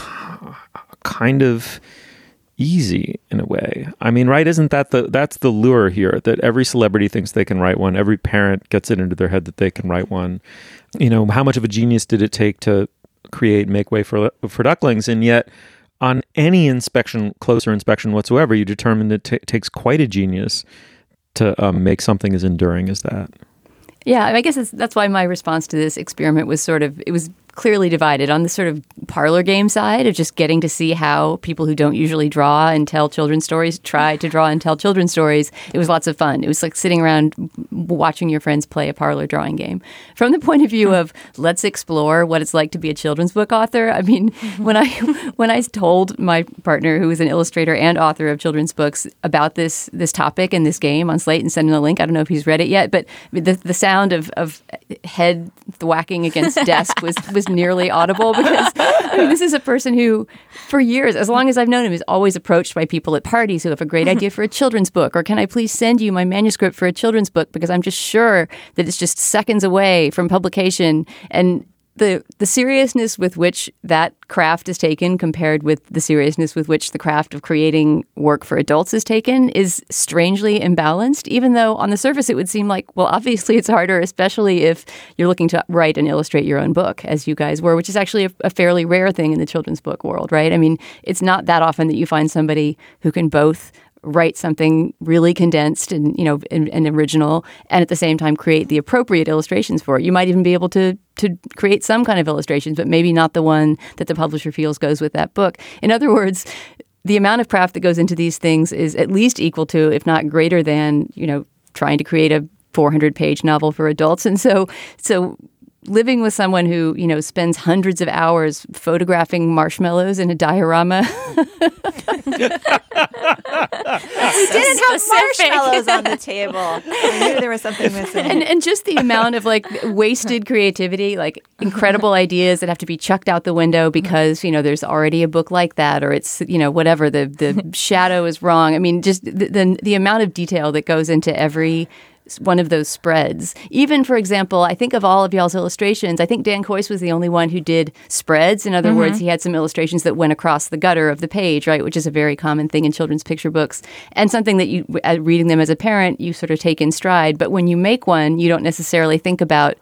kind of easy in a way. I mean, right? Isn't that the that's the lure here, that every celebrity thinks they can write one. Every parent gets it into their head that they can write one. You know, how much of a genius did it take to create Make Way for for Ducklings? And yet, on any inspection, closer inspection whatsoever, you determine that it t- takes quite a genius to um, make something as enduring as that. Yeah, I guess it's, that's why my response to this experiment was sort of, it was clearly divided on the sort of parlor game side of just getting to see how people who don't usually draw and tell children's stories try to draw and tell children's stories. It was lots of fun. It was like sitting around watching your friends play a parlor drawing game. From the point of view of let's explore what it's like to be a children's book author. I mean, when I when I told my partner, who is an illustrator and author of children's books, about this this topic and this game on Slate and sent him the link. I don't know if he's read it yet, but the the sound of, of head thwacking against desk was was nearly audible because I mean, this is a person who, for years, as long as I've known him, is always approached by people at parties who have a great idea for a children's book, or can I please send you my manuscript for a children's book because I'm just sure that it's just seconds away from publication. And the the seriousness with which that craft is taken compared with the seriousness with which the craft of creating work for adults is taken is strangely imbalanced, even though on the surface it would seem like, well, obviously it's harder, especially if you're looking to write and illustrate your own book, as you guys were, which is actually a, a fairly rare thing in the children's book world, right? I mean, it's not that often that you find somebody who can both write something really condensed and, you know, and, and original, and at the same time create the appropriate illustrations for it. You might even be able to to create some kind of illustrations, but maybe not the one that the publisher feels goes with that book. In other words, the amount of craft that goes into these things is at least equal to, if not greater than, you know, trying to create a four hundred page novel for adults. And so, so living with someone who, you know, spends hundreds of hours photographing marshmallows in a diorama. We didn't have marshmallows on the table. I knew there was something missing. And, and just the amount of like wasted creativity, like incredible ideas that have to be chucked out the window because, you know, there's already a book like that, or it's, you know, whatever, the, the shadow is wrong. I mean, just the, the, the amount of detail that goes into every one of those spreads. Even, for example, I think of all of y'all's illustrations, I think Dan Coyce was the only one who did spreads. In other mm-hmm. words, he had some illustrations that went across the gutter of the page, right, which is a very common thing in children's picture books, and something that you, reading them as a parent, you sort of take in stride. But when you make one, you don't necessarily think about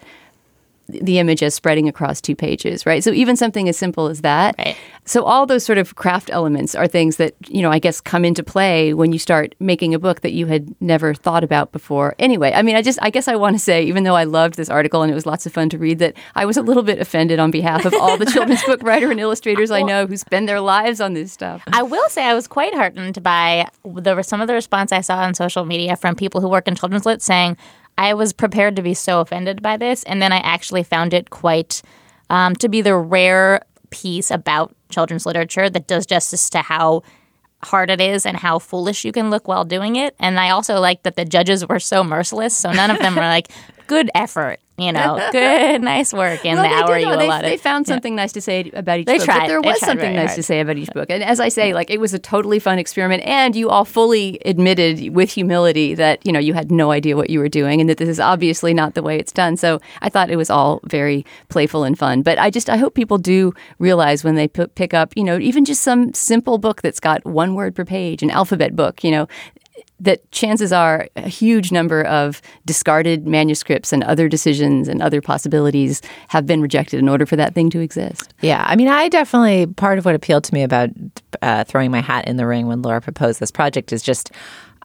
the image as spreading across two pages, right? So even something as simple as that. Right. So all those sort of craft elements are things that, you know, I guess come into play when you start making a book that you had never thought about before. Anyway, I mean, I just, I guess I want to say, even though I loved this article and it was lots of fun to read, that I was a little bit offended on behalf of all the children's book writer and illustrators I know who spend their lives on this stuff. I will say I was quite heartened by the, some of the response I saw on social media from people who work in children's lit saying, I was prepared to be so offended by this, and then I actually found it quite um, to be the rare piece about children's literature that does justice to how hard it is and how foolish you can look while doing it. And I also like that the judges were so merciless, so none of them were like, good effort, you know, good, nice work in well, the hour did, you they, allotted. They found yeah. something nice to say about each they book. Tried. But there they was tried something nice hard. to say about each book. And as I say, like, it was a totally fun experiment. And you all fully admitted with humility that, you know, you had no idea what you were doing and that this is obviously not the way it's done. So I thought it was all very playful and fun. But I just, I hope people do realize when they p- pick up, you know, even just some simple book that's got one word per page, an alphabet book, you know, that chances are a huge number of discarded manuscripts and other decisions and other possibilities have been rejected in order for that thing to exist. Yeah. I mean, I definitely, part of what appealed to me about uh, throwing my hat in the ring when Laura proposed this project is just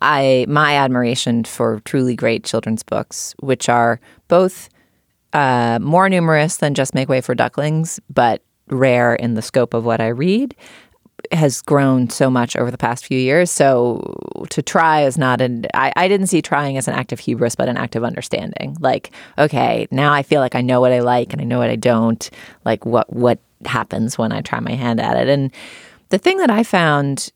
I my admiration for truly great children's books, which are both uh, more numerous than Just Make Way for Ducklings, but rare in the scope of what I read, has grown so much over the past few years. So to try is not an, I, I didn't see trying as an act of hubris, but an act of understanding. Like, okay, now I feel like I know what I like and I know what I don't, like what, what happens when I try my hand at it. And the thing that I found,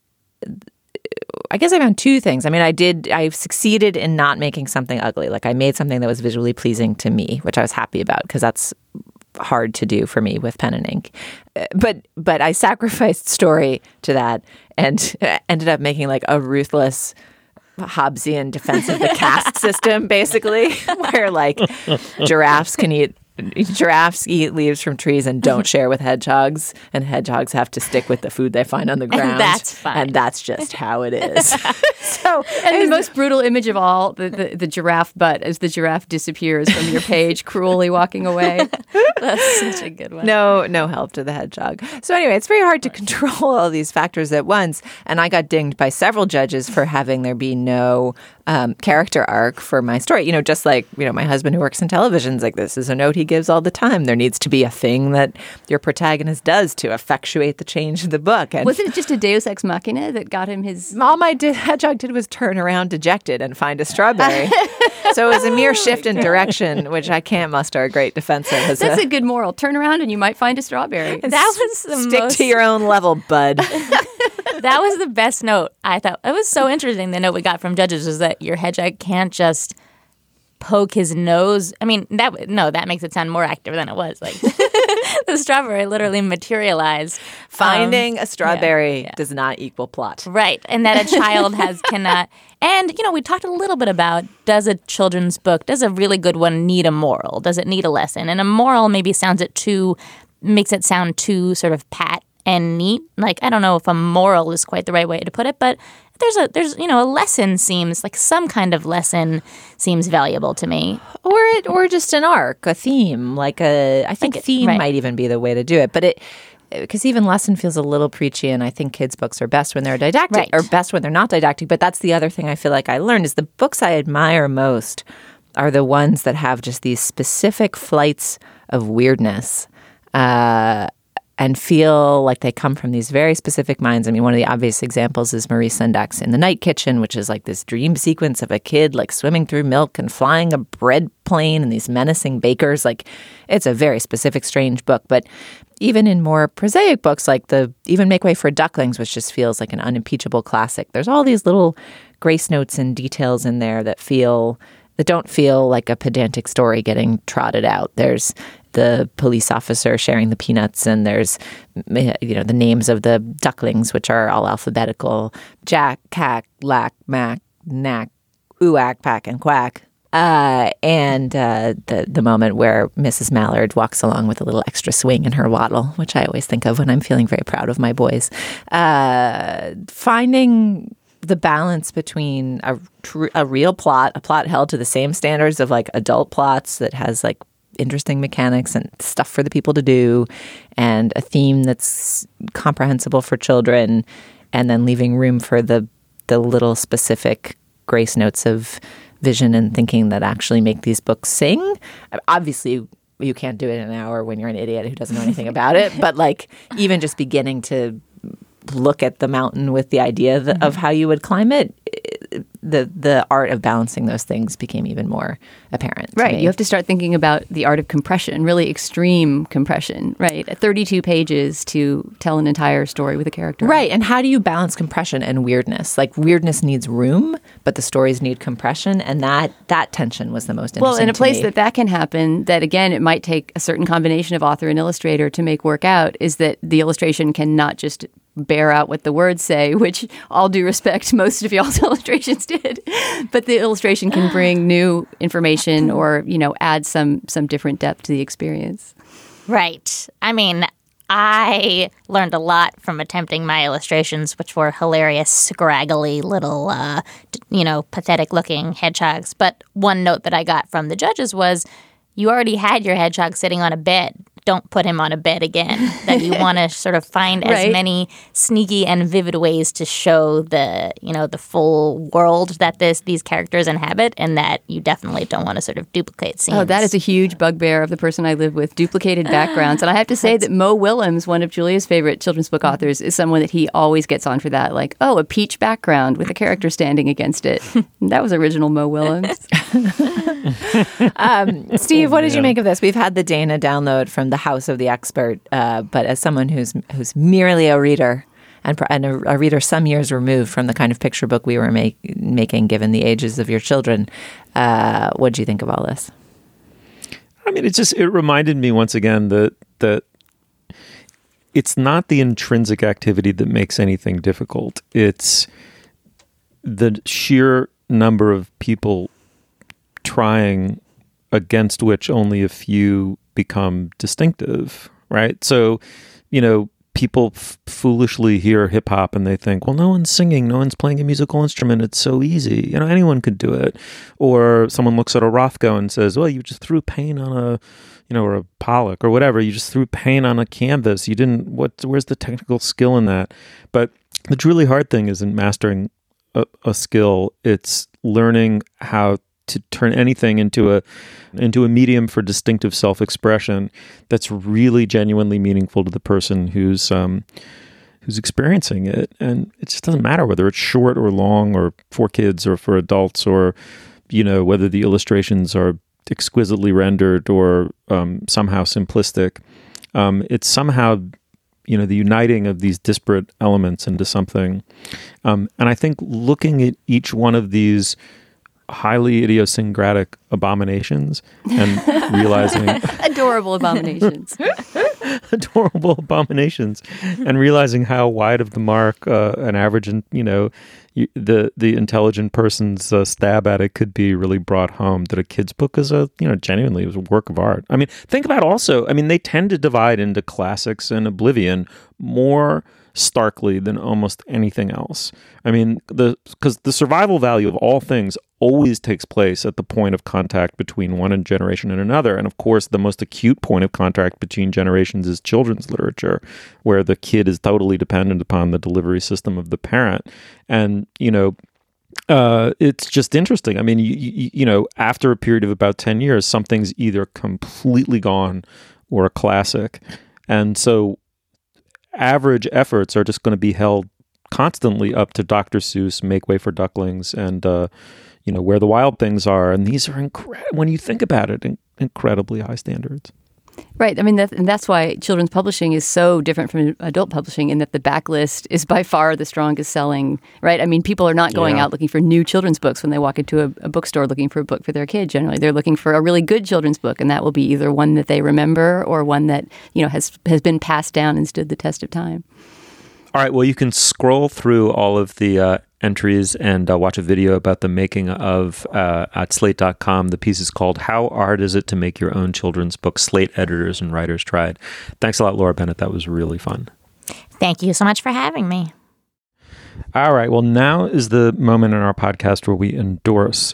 I guess I found two things. I mean, I did, I succeeded in not making something ugly. Like I made something that was visually pleasing to me, which I was happy about because that's hard to do for me with pen and ink. But but I sacrificed story to that and ended up making like a ruthless Hobbesian defense of the caste system, basically, where like giraffes can eat Giraffes eat leaves from trees and don't share with hedgehogs, and hedgehogs have to stick with the food they find on the ground. And that's fine. And that's just how it is. So, and the most brutal image of all, the, the, the giraffe butt as the giraffe disappears from your page, cruelly walking away. That's such a good one. No, no help to the hedgehog. So anyway, it's very hard to control all these factors at once. And I got dinged by several judges for having there be no um, character arc for my story. You know, just like, you know, my husband who works in television is like, this is a note he gives all the time. There needs to be a thing that your protagonist does to effectuate the change in the book. And wasn't it just a Deus Ex Machina that got him his... All my di- hedgehog did was turn around dejected and find a strawberry. So it was a mere shift in direction, which I can't muster a great defense of. As That's a, a good moral. Turn around and you might find a strawberry. That was the Stick most... to your own level, bud. That was the best note. I thought it was so interesting. The note we got from judges was that your hedgehog can't just poke his nose. I mean, that no, that makes it sound more active than it was. Like the strawberry literally materialized. Finding um, a strawberry yeah, yeah. does not equal plot. Right. And that a child has cannot. And, you know, we talked a little bit about, does a children's book, does a really good one need a moral? Does it need a lesson? And a moral maybe sounds it too, makes it sound too sort of pat and neat. Like, I don't know if a moral is quite the right way to put it, but there's a, there's, you know, a lesson seems like some kind of lesson seems valuable to me. Or it, or just an arc, a theme, like a, I think Like it- theme right. might even be the way to do it. But it, because even lesson feels a little preachy, and I think kids' books are best when they're didactic, Right. or best when they're not didactic. But that's the other thing I feel like I learned is the books I admire most are the ones that have just these specific flights of weirdness. Uh, and feel like they come from these very specific minds. I mean, one of the obvious examples is Maurice Sendak's In the Night Kitchen, which is like this dream sequence of a kid like swimming through milk and flying a bread plane and these menacing bakers. Like, it's a very specific, strange book. But even in more prosaic books like the Even Make Way for Ducklings, which just feels like an unimpeachable classic, there's all these little grace notes and details in there that feel that don't feel like a pedantic story getting trotted out. There's the police officer sharing the peanuts, and there's, you know, the names of the ducklings, which are all alphabetical: Jack, Cack, Lack, Mac, Knack, Ooack, Pack, and Quack. Uh, and uh, the the moment where Missus Mallard walks along with a little extra swing in her waddle, which I always think of when I'm feeling very proud of my boys. Uh, finding the balance between a, tr- a real plot, a plot held to the same standards of like adult plots that has like interesting mechanics and stuff for the people to do, and a theme that's comprehensible for children, and then leaving room for the the little specific grace notes of vision and thinking that actually make these books sing. Obviously, you can't do it in an hour when you're an idiot who doesn't know anything about it, but like even just beginning to look at the mountain with the idea th- of how you would climb it, the the art of balancing those things became even more apparent. Right. You have to start thinking about the art of compression, really extreme compression, right? At thirty-two pages to tell an entire story with a character. Right. And how do you balance compression and weirdness? Like, weirdness needs room, but the stories need compression. And that that tension was the most interesting. Well, in a to place me. that that can happen, that again, it might take a certain combination of author and illustrator to make work out, is that the illustration cannot just bear out what the words say, which, all due respect, most of y'all's illustrations did. But the illustration can bring new information or, you know, add some some different depth to the experience. Right. I mean, I learned a lot from attempting my illustrations, which were hilarious, scraggly little, uh, you know, pathetic-looking hedgehogs. But one note that I got from the judges was, you already had your hedgehog sitting on a bed. Don't put him on a bed again. That you want to sort of find Right. as many sneaky and vivid ways to show the, you know, the full world that this these characters inhabit, and that you definitely don't want to sort of duplicate scenes. Oh, that is a huge bugbear of the person I live with, duplicated backgrounds. And I have to say that Mo Willems, one of Julia's favorite children's book authors, is someone that he always gets on for that. Like, oh, a peach background with a character standing against it. That was original Mo Willems. um, Steve, what did you make of this? We've had the Dana download from the House of the Expert, uh, but as someone who's who's merely a reader and, and a, a reader some years removed from the kind of picture book we were make, making, given the ages of your children, uh, what do you think of all this? I mean, it just it reminded me once again that that it's not the intrinsic activity that makes anything difficult. It's the sheer number of people trying, against which only a few become distinctive, right? So, you know, people f- foolishly hear hip hop and they think, well, no one's singing, no one's playing a musical instrument, it's so easy, you know, anyone could do it. Or someone looks at a Rothko and says, well, you just threw paint on a, you know, or a Pollock or whatever, you just threw paint on a canvas. You didn't, what, where's the technical skill in that? But the truly hard thing isn't mastering a, a skill, it's learning how to turn anything into a into a medium for distinctive self-expression that's really genuinely meaningful to the person who's um, who's experiencing it. And it just doesn't matter whether it's short or long or for kids or for adults, or, you know, whether the illustrations are exquisitely rendered or um, somehow simplistic. Um, it's somehow, you know, the uniting of these disparate elements into something. Um, and I think looking at each one of these highly idiosyncratic abominations and realizing adorable abominations adorable abominations and realizing how wide of the mark uh, an average and you know you, the the intelligent person's uh, stab at it could be really brought home, that a kid's book is a you know genuinely is a work of art. I mean, think about also, I mean, they tend to divide into classics and oblivion more starkly than almost anything else. I mean, the because the survival value of all things always takes place at the point of contact between one generation and another. And of course, the most acute point of contact between generations is children's literature, where the kid is totally dependent upon the delivery system of the parent. And, you know, uh, it's just interesting. I mean, you, you, you know, after a period of about ten years, something's either completely gone or a classic. And so average efforts are just going to be held constantly up to Doctor Seuss, Make Way for Ducklings, and uh, you know, Where the Wild Things Are, and these are incre- when you think about it, in- incredibly high standards. Right. I mean, that, and that's why children's publishing is so different from adult publishing in that the backlist is by far the strongest selling, right? I mean, people are not going Yeah. out looking for new children's books when they walk into a, a bookstore looking for a book for their kid. Generally, they're looking for a really good children's book, and that will be either one that they remember or one that, you know, has has been passed down and stood the test of time. All right. Well, you can scroll through all of the uh, entries and uh, watch a video about the making of uh, at slate dot com. The piece is called How Hard Is It to Make Your Own Children's Book? Slate Editors and Writers Tried. Thanks a lot, Laura Bennett. That was really fun. Thank you so much for having me. All right. Well, now is the moment in our podcast where we endorse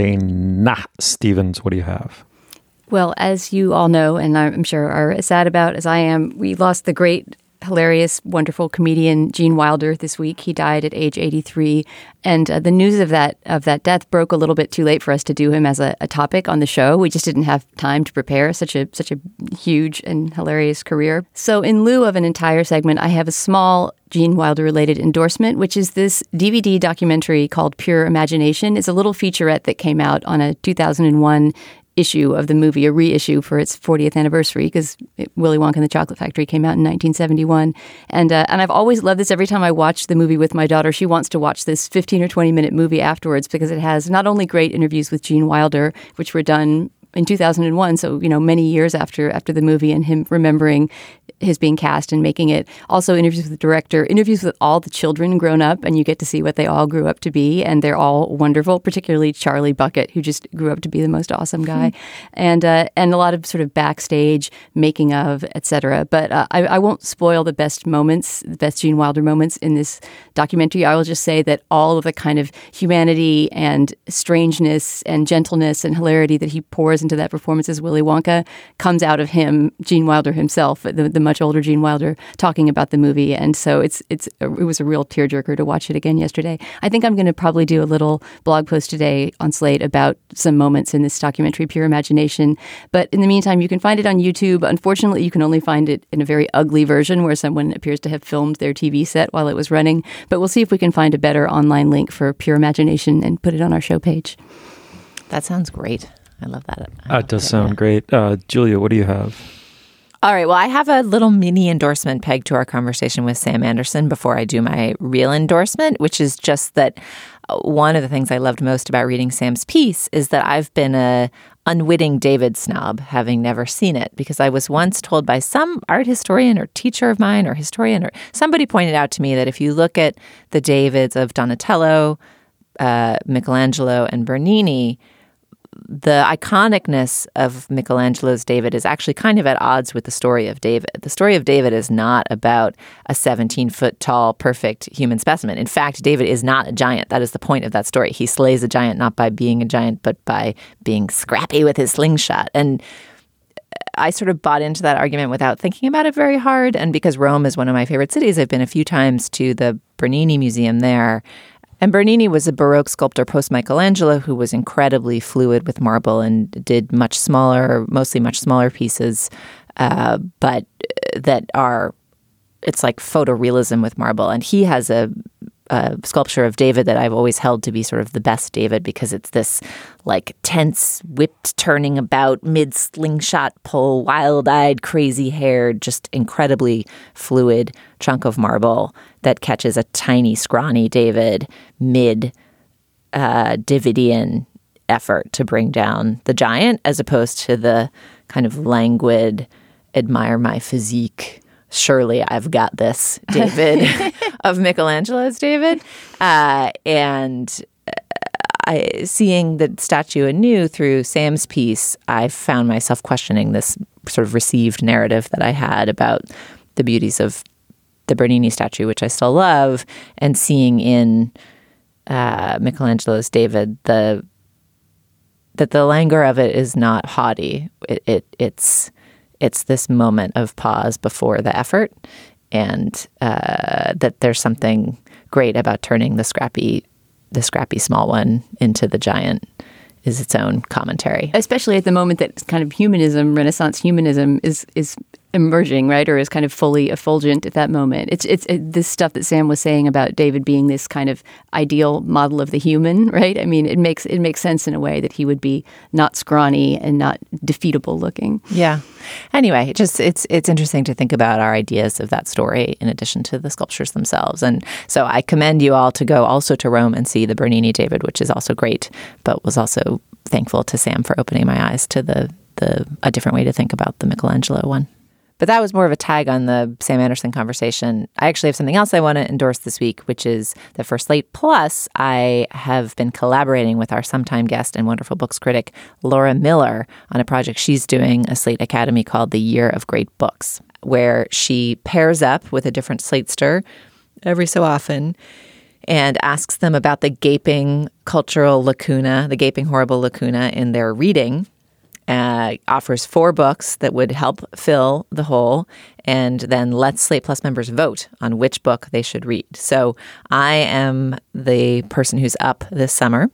Dana Stevens. What do you have? Well, as you all know, and I'm sure are as sad about as I am, we lost the great, hilarious, wonderful comedian Gene Wilder this week. He died at age eighty-three, and uh, the news of that of that death broke a little bit too late for us to do him as a, a topic on the show. We just didn't have time to prepare such a such a huge and hilarious career. So, in lieu of an entire segment, I have a small Gene Wilder related endorsement, which is this D V D documentary called Pure Imagination. It's a little featurette that came out on a two thousand one issue of the movie, a reissue for its fortieth anniversary, because Willy Wonka and the Chocolate Factory came out in nineteen seventy-one. And uh, and I've always loved this. Every time I watch the movie with my daughter, she wants to watch this fifteen or twenty minute movie afterwards, because it has not only great interviews with Gene Wilder, which were done in two thousand one, so, you know, many years after after the movie, and him remembering his being cast and making it. Also interviews with the director, interviews with all the children grown up, and you get to see what they all grew up to be, and they're all wonderful, particularly Charlie Bucket, who just grew up to be the most awesome guy. Mm-hmm. And uh, and a lot of sort of backstage, making of, et cetera. But uh, I, I won't spoil the best moments, the best Gene Wilder moments in this documentary. I will just say that all of the kind of humanity and strangeness and gentleness and hilarity that he pours into that performance as Willy Wonka comes out of him, Gene Wilder himself, the, the much older Gene Wilder, talking about the movie. And so it's it's it was a real tearjerker to watch it again yesterday. I think I'm going to probably do a little blog post today on Slate about some moments in this documentary, Pure Imagination. But in the meantime, you can find it on YouTube. Unfortunately, you can only find it in a very ugly version where someone appears to have filmed their T V set while it was running. But we'll see if we can find a better online link for Pure Imagination and put it on our show page. That sounds great. I love that. Uh, it does sound great. Uh, Julia, what do you have? All right. Well, I have a little mini endorsement pegged to our conversation with Sam Anderson before I do my real endorsement, which is just that one of the things I loved most about reading Sam's piece is that I've been a unwitting David snob, having never seen it, because I was once told by some art historian or teacher of mine or historian or somebody pointed out to me that if you look at the Davids of Donatello, uh, Michelangelo, and Bernini, the iconicness of Michelangelo's David is actually kind of at odds with the story of David. The story of David is not about a seventeen-foot tall, perfect human specimen. In fact, David is not a giant. That is the point of that story. He slays a giant not by being a giant, but by being scrappy with his slingshot. And I sort of bought into that argument without thinking about it very hard. And because Rome is one of my favorite cities, I've been a few times to the Bernini Museum there. And Bernini was a Baroque sculptor post-Michelangelo who was incredibly fluid with marble and did much smaller, mostly much smaller pieces, uh, but that are, it's like photorealism with marble. And he has a, a sculpture of David that I've always held to be sort of the best David, because it's this like tense, whipped, turning about, mid-slingshot pull, wild-eyed, crazy-haired, just incredibly fluid chunk of marble that catches a tiny, scrawny David mid uh, Davidian effort to bring down the giant, as opposed to the kind of languid, admire my physique, surely I've got this David of Michelangelo's David. Uh, and I, seeing the statue anew through Sam's piece, I found myself questioning this sort of received narrative that I had about the beauties of the Bernini statue, which I still love, and seeing in uh, Michelangelo's David the that the languor of it is not haughty. It, it it's it's this moment of pause before the effort, and uh, that there's something great about turning the scrappy the scrappy small one into the giant is its own commentary. Especially at the moment that kind of humanism, Renaissance humanism, is is emerging, right, or is kind of fully effulgent at that moment. It's it's it, this stuff that Sam was saying about David being this kind of ideal model of the human, right? I mean, it makes it makes sense in a way that he would be not scrawny and not defeatable looking. Yeah. Anyway, it just it's it's interesting to think about our ideas of that story in addition to the sculptures themselves. And so I commend you all to go also to Rome and see the Bernini David, which is also great, but was also thankful to Sam for opening my eyes to the the a different way to think about the Michelangelo one. But that was more of a tag on the Sam Anderson conversation. I actually have something else I want to endorse this week, which is that for Slate Plus, I have been collaborating with our sometime guest and wonderful books critic, Laura Miller, on a project she's doing, a Slate Academy called The Year of Great Books, where she pairs up with a different Slatester every so often and asks them about the gaping cultural lacuna, the gaping horrible lacuna in their reading. Uh, offers four books that would help fill the hole, and then lets Slate Plus members vote on which book they should read. So I am the person who's up this summer,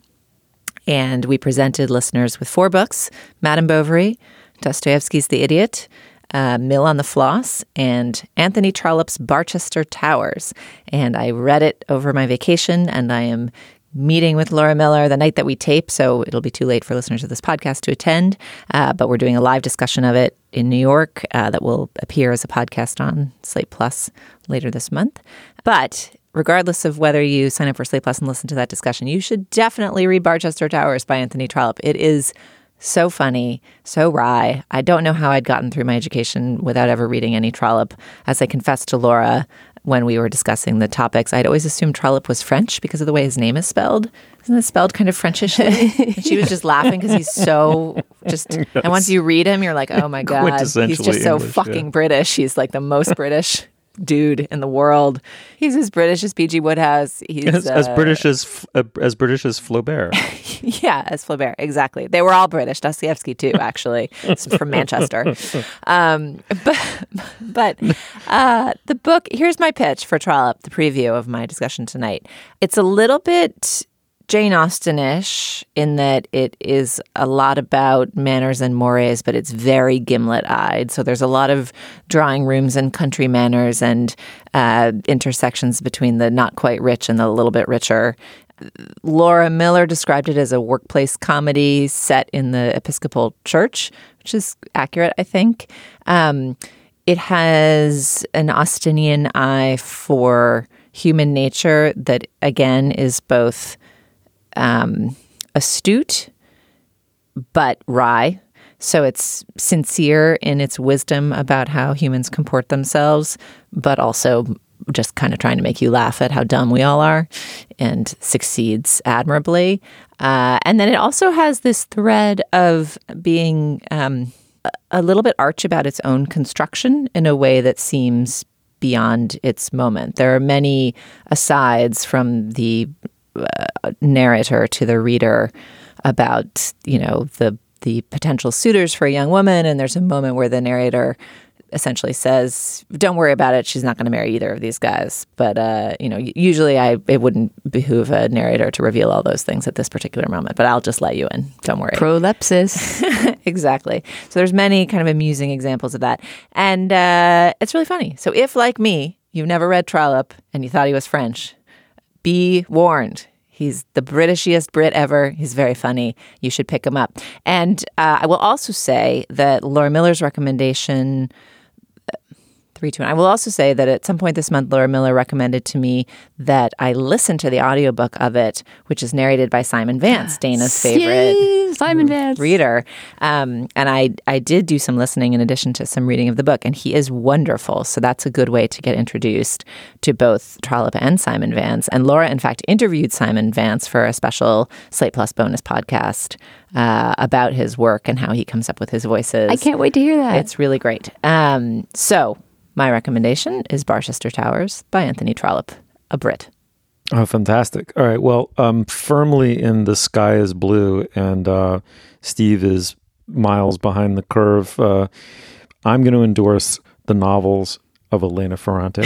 and we presented listeners with four books: Madame Bovary, Dostoevsky's The Idiot, uh, Mill on the Floss, and Anthony Trollope's Barchester Towers. And I read it over my vacation, and I am meeting with Laura Miller the night that we tape, so it'll be too late for listeners of this podcast to attend. Uh, but we're doing a live discussion of it in New York uh, that will appear as a podcast on Slate Plus later this month. But regardless of whether you sign up for Slate Plus and listen to that discussion, you should definitely read Barchester Towers by Anthony Trollope. It is so funny, so wry. I don't know how I'd gotten through my education without ever reading any Trollope. As I confessed to Laura when we were discussing the topics, I'd always assumed Trollope was French because of the way his name is spelled. Isn't it spelled kind of Frencishly? And she was just laughing because he's so just, yes. And once you read him, you're like, oh my God, he's just so English, fucking yeah. British. He's like the most British dude in the world. He's as British as P G Woodhouse. He's as, uh, as British as uh, as British as Flaubert. Yeah, as Flaubert, exactly. They were all British. Dostoevsky too, actually, from Manchester. Um, but but uh, the book. Here's my pitch for Trollope. The preview of my discussion tonight. It's a little bit Jane Austen-ish in that it is a lot about manners and mores, but it's very gimlet-eyed. So there's a lot of drawing rooms and country manners and uh, intersections between the not quite rich and the little bit richer. Laura Miller described it as a workplace comedy set in the Episcopal Church, which is accurate, I think. Um, it has an Austenian eye for human nature that, again, is both Um, astute, but wry. So it's sincere in its wisdom about how humans comport themselves, but also just kind of trying to make you laugh at how dumb we all are, and succeeds admirably. Uh, and then it also has this thread of being um, a little bit arch about its own construction in a way that seems beyond its moment. There are many asides from the Uh, narrator to the reader about, you know, the the potential suitors for a young woman, and there's a moment where the narrator essentially says, "Don't worry about it. She's not going to marry either of these guys." But uh, you know, usually I it wouldn't behoove a narrator to reveal all those things at this particular moment. But I'll just let you in. Don't worry. Prolepsis. Exactly. So there's many kind of amusing examples of that, and uh, it's really funny. So if, like me, you've never read Trollope and you thought he was French, be warned. He's the Britishiest Brit ever. He's very funny. You should pick him up. And uh, I will also say that Laura Miller's recommendation, uh, three, two, one. I will also say that at some point this month, Laura Miller recommended to me that I listen to the audiobook of it, which is narrated by Simon Vance, Dana's favorite Yay, Simon Vance. reader. Um, and I, I did do some listening in addition to some reading of the book, and he is wonderful. So that's a good way to get introduced to both Trollope and Simon Vance. And Laura, in fact, interviewed Simon Vance for a special Slate Plus bonus podcast uh, about his work and how he comes up with his voices. I can't wait to hear that. It's really great. Um, so my recommendation is Barchester Towers by Anthony Trollope, a Brit. Oh, fantastic. All right. Well, um, firmly in The Sky is Blue, and uh, Steve is miles behind the curve. Uh, I'm going to endorse the novels of Elena Ferrante.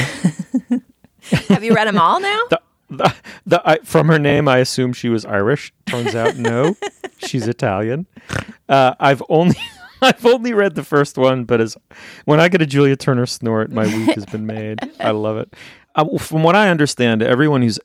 Have you read them all now? the, the, the, I, from her name, I assume she was Irish. Turns out, no, she's Italian. Uh, I've only... I've only read the first one, but as when I get a Julia Turner snort, my week has been made. I love it. Uh, from what I understand, everyone who's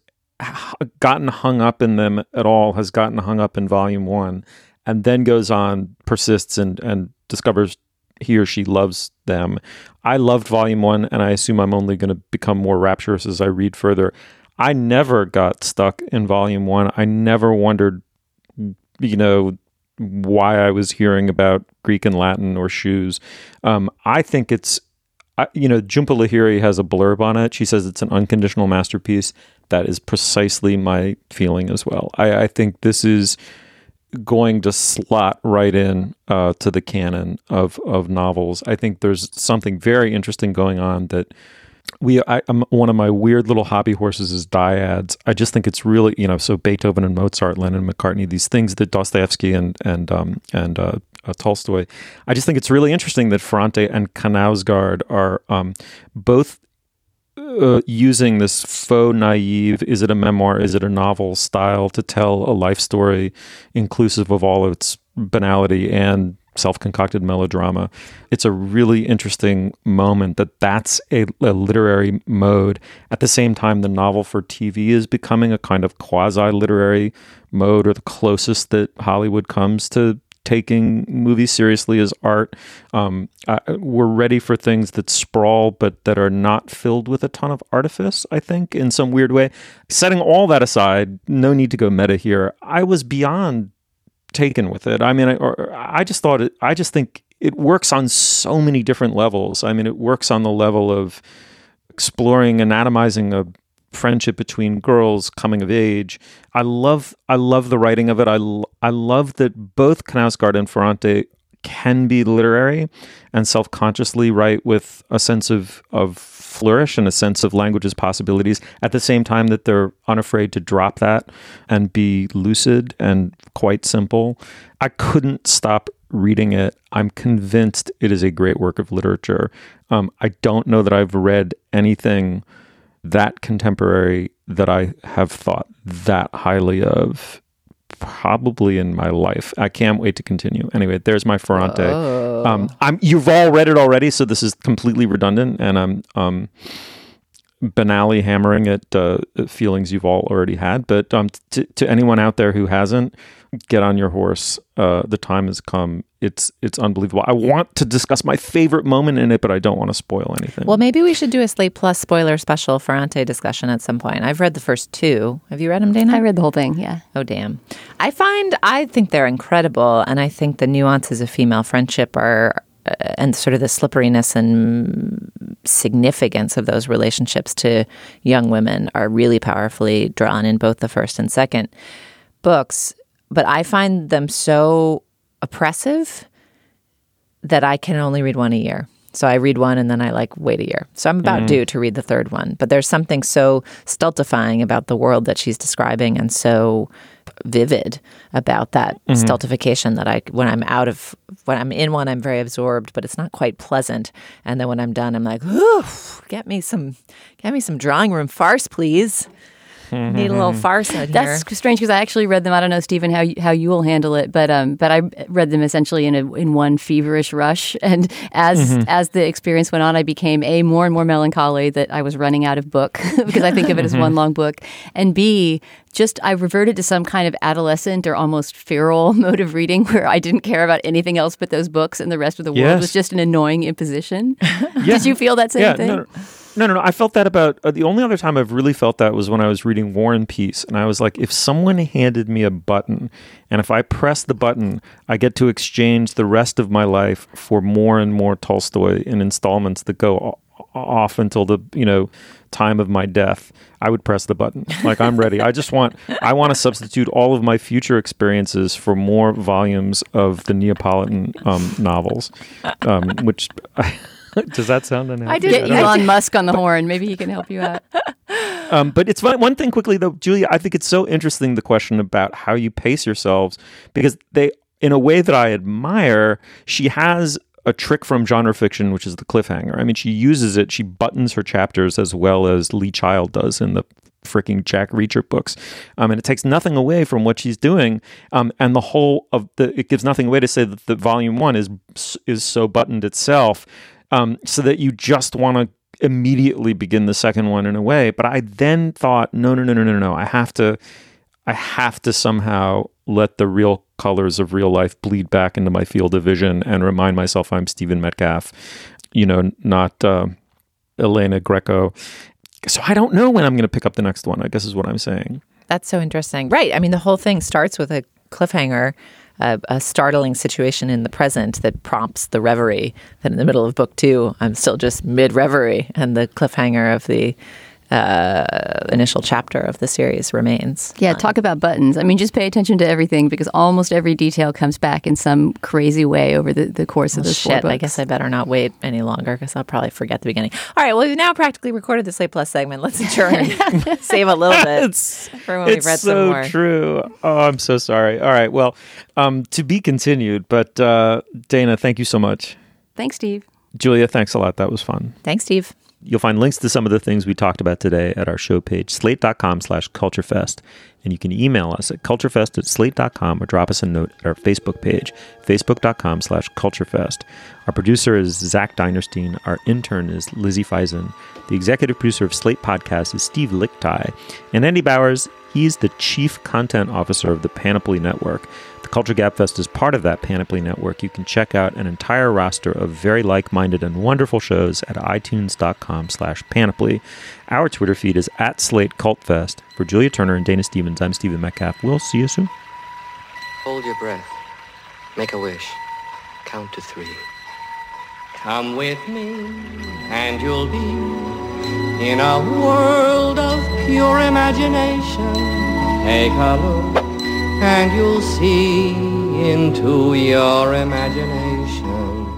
gotten hung up in them at all has gotten hung up in volume one, and then goes on, persists, and and discovers he or she loves them. I loved volume one, and I assume I'm only going to become more rapturous as I read further. I never got stuck in volume one. I never wondered, you know, why I was hearing about Greek and Latin or shoes. Um, I think it's, I, you know, Jhumpa Lahiri has a blurb on it. She says it's an unconditional masterpiece. That is precisely my feeling as well. I, I think this is going to slot right in uh, to the canon of of novels. I think there's something very interesting going on that we. I, I'm one of my weird little hobby horses is dyads. I just think it's really, you know, so Beethoven and Mozart, Lennon and McCartney, these things that Dostoevsky and and um, and uh, uh, Tolstoy. I just think it's really interesting that Ferrante and Knausgaard are um, both Uh, using this faux naive, is it a memoir, is it a novel style to tell a life story inclusive of all of its banality and self-concocted melodrama. It's a really interesting moment that that's a, a literary mode. At the same time, the novel for T V is becoming a kind of quasi-literary mode, or the closest that Hollywood comes to taking movies seriously as art. Um, uh, we're ready for things that sprawl, but that are not filled with a ton of artifice, I think, in some weird way. Setting all that aside, no need to go meta here. I was beyond taken with it. I mean, I, or, I just thought it, I just think it works on so many different levels. I mean, it works on the level of exploring, anatomizing a friendship between girls coming of age. I love I love the writing of it. I, I love that both Knausgaard and Ferrante can be literary and self-consciously write with a sense of, of flourish and a sense of language's possibilities, at the same time that they're unafraid to drop that and be lucid and quite simple. I couldn't stop reading it. I'm convinced it is a great work of literature. Um, I don't know that I've read anything that contemporary that I have thought that highly of probably in my life. I can't wait to continue. Anyway, there's my Ferrante. Oh. Um, I'm you've all read it already, so this is completely redundant, and I'm um, banally hammering at uh, feelings you've all already had. But um, t- to anyone out there who hasn't, get on your horse. Uh, the time has come. It's it's unbelievable. I want to discuss my favorite moment in it, but I don't want to spoil anything. Well, maybe we should do a Slate Plus spoiler special Ferrante discussion at some point. I've read the first two. Have you read them, Dana? I read the whole thing, yeah. Oh, damn. I find, I think they're incredible, and I think the nuances of female friendship are, uh, and sort of the slipperiness and significance of those relationships to young women are really powerfully drawn in both the first and second books. But I find them so oppressive that I can only read one a year. So I read one and then I like wait a year. So I'm about mm-hmm. due to read the third one. But there's something so stultifying about the world that she's describing and so vivid about that mm-hmm. stultification that I, when I'm out of, when I'm in one, I'm very absorbed, but it's not quite pleasant. And then when I'm done, I'm like, ooh, get me some, get me some drawing room farce, please. Mm-hmm. Need a little farce out here. That's strange because I actually read them. I don't know, Stephen, how you, how you will handle it, but um, but I read them essentially in a, in one feverish rush. And as mm-hmm. as the experience went on, I became A, more and more melancholy that I was running out of book because I think of it as one long book, and B, just I reverted to some kind of adolescent or almost feral mode of reading where I didn't care about anything else but those books, and the rest of the world yes. was just an annoying imposition. Yeah. Did you feel that same yeah, thing? No, no. No, no, no. I felt that about uh, the only other time I've really felt that was when I was reading War and Peace. And I was like, if someone handed me a button and if I press the button, I get to exchange the rest of my life for more and more Tolstoy in installments that go o- off until the, you know, time of my death, I would press the button. Like, I'm ready. I just want, I want to substitute all of my future experiences for more volumes of the Neapolitan um, novels, um, which... I, does that sound unhappy? I did get Elon Musk on the horn. Maybe he can help you out. Um, but it's fun. One thing quickly, though, Julia, I think it's so interesting, the question about how you pace yourselves, because they, in a way that I admire, she has a trick from genre fiction, which is the cliffhanger. I mean, she uses it. She buttons her chapters as well as Lee Child does in the freaking Jack Reacher books. Um, and it takes nothing away from what she's doing. Um, and the whole of the, it gives nothing away to say that the volume one is, is so buttoned itself, um, so that you just want to immediately begin the second one in a way. But I then thought, no, no, no, no, no, no. I have to, I have to somehow let the real colors of real life bleed back into my field of vision and remind myself I'm Stephen Metcalf, you know, not uh, Elena Greco. So I don't know when I'm going to pick up the next one, I guess is what I'm saying. That's so interesting. Right. I mean, the whole thing starts with a cliffhanger, uh, a startling situation in the present that prompts the reverie. Then in the middle of book two, I'm still just mid-reverie, and the cliffhanger of the uh, initial chapter of the series remains. Yeah, talk about buttons. I mean, just pay attention to everything, because almost every detail comes back in some crazy way over the, the course of well, this shit, four books. I guess I better not wait any longer, because I'll probably forget the beginning. All right, well, we've now practically recorded the Slate Plus segment. Let's adjourn. Save a little bit it's, for when we've read so some more. It's so true. Oh, I'm so sorry. All right, well, um, to be continued, but uh, Dana, thank you so much. Thanks, Steve. Julia, thanks a lot. That was fun. Thanks, Steve. You'll find links to some of the things we talked about today at our show page, slate.com slash culturefest. And you can email us at culturefest at slate dot com or drop us a note at our Facebook page, facebook.com slash culturefest. Our producer is Zach Dinerstein. Our intern is Lizzie Feisen. The executive producer of Slate Podcast is Steve Lickteig. And Andy Bowers, he's the chief content officer of the Panoply Network. The Culture Gap Fest is part of that Panoply Network. You can check out an entire roster of very like-minded and wonderful shows at itunes.com slash panoply. Our Twitter feed is at Slate Cult Fest. For Julia Turner and Dana Stevens, I'm Stephen Metcalf. We'll see you soon. Hold your breath. Make a wish. Count to three. Come with me, and you'll be in a world of pure imagination. Take a look, and you'll see into your imagination.